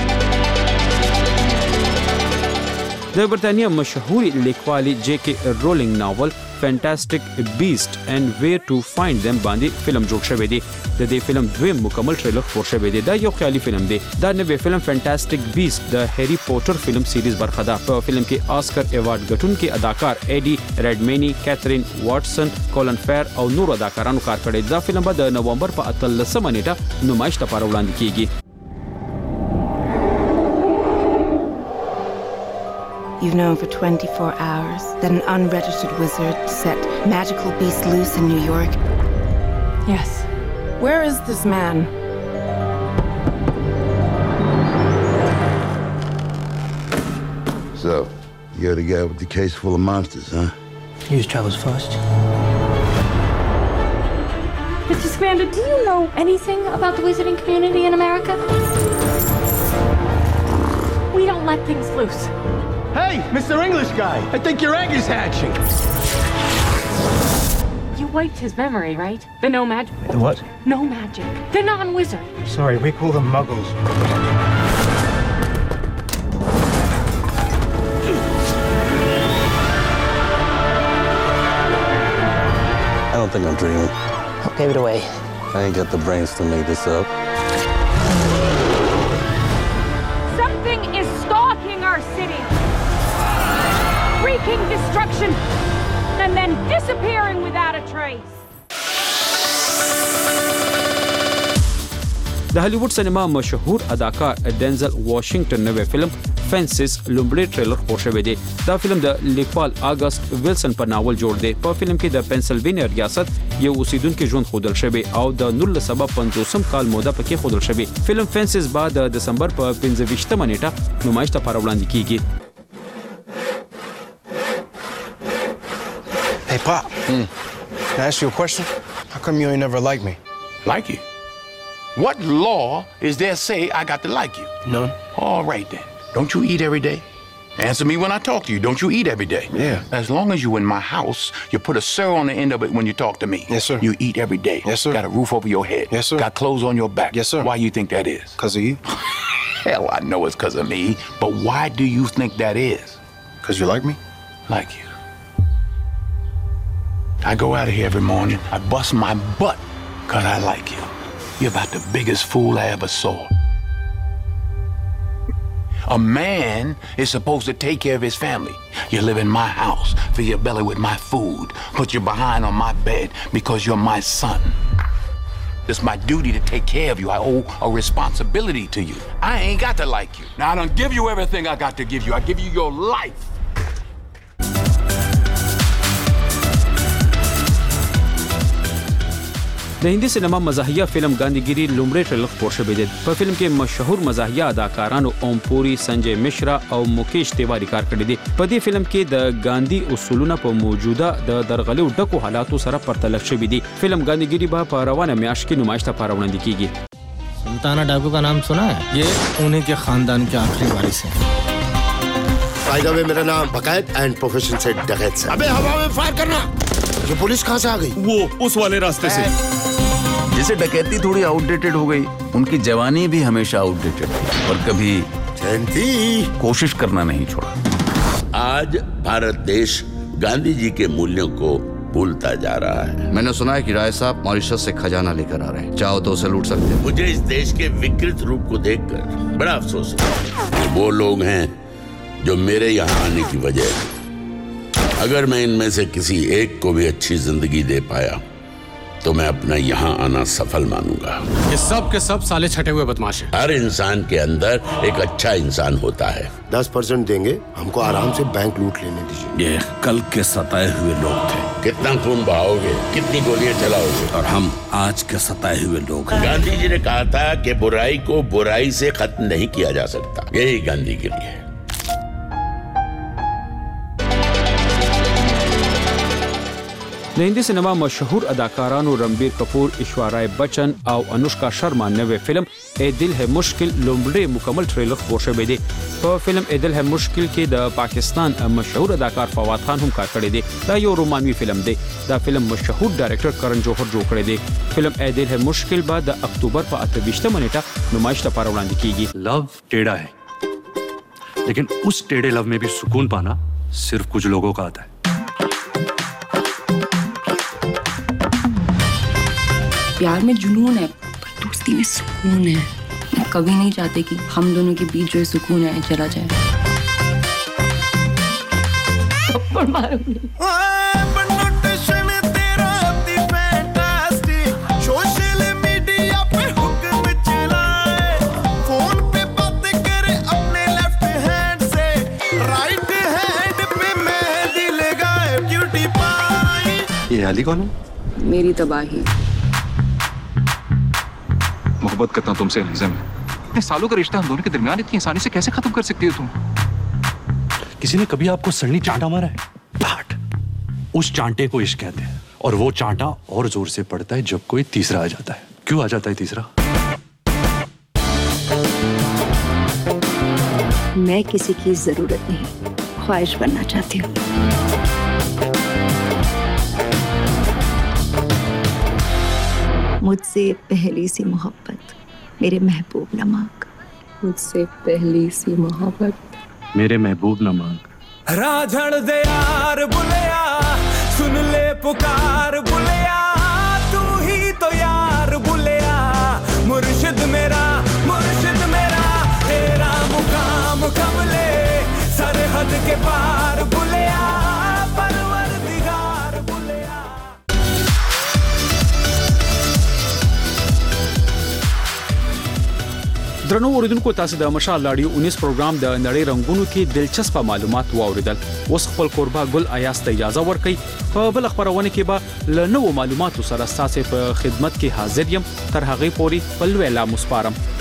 د برتانیا مشهوري لیکوالي جے کے رولینګ ناول فانټاسټک بیسټ اینڈ ویر ټو فایند them باندې فلم جوړ شوی دی. د دې فلم دویم مکمل ټریلر خور شوی دی. دا یو خیالي فلم دی. دا نوې فلم فانټاسټک بیسټ د هری پوټر فلم سیریز برخه ده. په فلم کې آسکر ایوارډ ګټونکي اداکار ایډي ریډمینی، کیترین واټسن، کولن فیر او نور اداکارانو کار کړی. دا فلم به د نومبر په اتلسمه نیټه نمایش لپاره وړاندې کیږي. You've known for twenty-four hours that an unregistered wizard set magical beasts loose in New York? Yes. Where is this man? So, you're the guy with the case full of monsters, huh? News travels fast. Mister Scamander, do you know anything about the wizarding community in America? We don't let things loose. Hey, Mister English guy, I think your egg is hatching. You wiped his memory, right? The no magic. The what? No magic. The non-wizard. Sorry, we call them muggles. I don't think I'm dreaming. Give it away. I ain't got the brains to make this up. Something is stalking our city. Wreaking destruction and then disappearing without a trace. د هالیوډ سینما مشهور اداکار ډینزل واشنگټن نوې فلم فینسز لومړی ټریلر خور شوی دی. دا فلم د لیکوال اگست ویلسن په ناول جوړ دی. په فلم کې د پنسلوینیا ریاست یو اوسیدونکو ژوند ښودل شوی او د نولس سوه پنځوسم کال موده پکې ښودل شوی. فلم فینسز بعد د دسمبر په پنځه ویشتمه نیټه نمایش لپاره وړاندې کیږي. Hey, Pop. Hmm. Can I ask you a question? How come you ain't never liked me? Like you? What law is there say I got to like you? None. All right, then. Don't you eat every day? Answer me when I talk to you. Don't you eat every day? Yeah. As long as you in my house, you put a sir on the end of it when you talk to me. Yes, sir. You eat every day. Yes, sir. Got a roof over your head. Yes, sir. Got clothes on your back. Yes, sir. Why you think that is? Because of you. Hell, I know it's because of me. But why do you think that is? Because you like me? Like you. I go out of here every morning. I bust my butt because I like you. You're about the biggest fool I ever saw. A man is supposed to take care of his family. You live in my house, fill your belly with my food, put your behind on my bed because you're my son. It's my duty to take care of you. I owe a responsibility to you. I ain't got to like you. Now, I don't give you everything I got to give you. I give you your life. د هندي سینما مزاحیه فلم ګاندیګيري لومړی ټریلر خور شوی دی. په فلم کې مشهور مزاحیه اداکارانو اوم پوري، سنجय مشرا او مکیش تیواری کار کړی دی. په دې فلم کې د ګاندی اصولونه په موجوده د درغلي ډکو حالاتو سره پرتله شوی دی. فلم ګاندیګيري به په روانه میاشت کې نمایش لپاره وړاندې کیږي. सुल्ताना डाकू का नाम सुना है? ये उन्हीं के खानदान के आखिरी वारिस हैं। बाय द वे, मेरा नाम बकायत एंड प्रोफेशन से डकैत से। अबे हवा में फायर करना। ये पुलिस कहाँ से आ गई? वो उस वाले रास्ते से। जिसे डकैती थोड़ी आउटडेटेड हो गई, उनकी जवानी भी हमेशा आउटडेटेड थी और कभी जयंती कोशिश करना नहीं छोड़ा। आज भारत देश गांधी जी के मूल्यों को भूलता जा रहा है। मैंने सुना है कि राय साहब मॉरिशस से खजाना लेकर आ रहे हैं, चाहो तो उसे लूट सकते हैं। मुझे इस देश के विकृत रूप को देखकर बड़ा अफसोस है। वो लोग हैं जो मेरे यहाँ आने की वजह है। अगर मैं इनमें से किसी एक को भी अच्छी जिंदगी दे पाया तो मैं अपना यहाँ आना सफल मानूंगा। ये सब के सब साले छटे हुए बदमाश हैं। हर इंसान के अंदर एक अच्छा इंसान होता है। दस परसेंट देंगे, हमको आराम से बैंक लूट लेने दीजिए। ये कल के सताए हुए लोग थे। कितना खून बहाओगे, कितनी गोलियां चलाओगे? और हम आज के सताए हुए लोग हैं। गांधी जी ने कहा था कि बुराई को बुराई से खत्म नहीं किया जा सकता। यही गांधी के लिए है। د هندي سینما مشهور اداکارانو رنبیر کپور، ایشوارای بچن او انوشکا شرما نوې فلم ای دل ہے مشکل لومړی مکمل ټریلر خپور شوی دی. په فلم ای دل ہے مشکل کې د پاکستان مشهور اداکار فواد خان هم کار کړی دی. دا یو رومانوي فلم دی. دا فلم مشهور ډایرکټر کرن جوهر جوړ کړی دی. فلم ای دل ہے مشکل بعد د اکتوبر په اته ویشتمه نیټه نمائش لپاره وړاندې کیږي. लव टेढ़ा है, लेकिन उस टेढ़े लव में भी सुकून पाना सिर्फ कुछ लोगों का आता है. प्यार में जुनून है पर दोस्ती में सुकून है. मैं कभी नहीं चाहती कि हम दोनों के बीच जो सुकून है चला जाए. थप्पड़ मारूंगी. ये अली कौन है? मेरी तबाही. मोहब्बत करता हूँ तुमसे अलीज़ा में. इतने सालों का रिश्ता हम दोनों के दरमियान इतनी आसानी से कैसे खत्म कर सकती हो तुम? किसी ने कभी आपको सड़नी चांटा मारा है? डांट. उस चांटे को इश्क कहते हैं और वो चांटा और जोर से पड़ता है जब कोई तीसरा आ जाता है. क्यों आ जाता है तीसरा? मैं किसी की जरूरत नहीं, ख्वाहिश बनना चाहती हूँ. मुझसे पहली सी मोहब्बत मेरे महबूब न मांग. मुझसे पहली सी मोहब्बत मेरे महबूब न मांग. राझड़ दे यार बुलिया, सुन ले पुकार बुलिया, तू ही तो यार बुलिया, मुर्शिद मेरा मुर्शिद मेरा, तेरा मुकाम कमले सरहद के पार बुलिया, परवरदिगार बुलिया. درنو اوریدونکو، تاسو د مشال لاډیو انیس پروګرام د نړۍ رنگونو کې دلچسپ معلومات واوریدل. اوس خپل قربا ګل ایاس ته اجازه ورکړئ. په بل خبرونه کې به ل نوو معلوماتو سره تاسو په خدمت کې حاضر یم. تر هغه پورې په لوی لا مسپارم.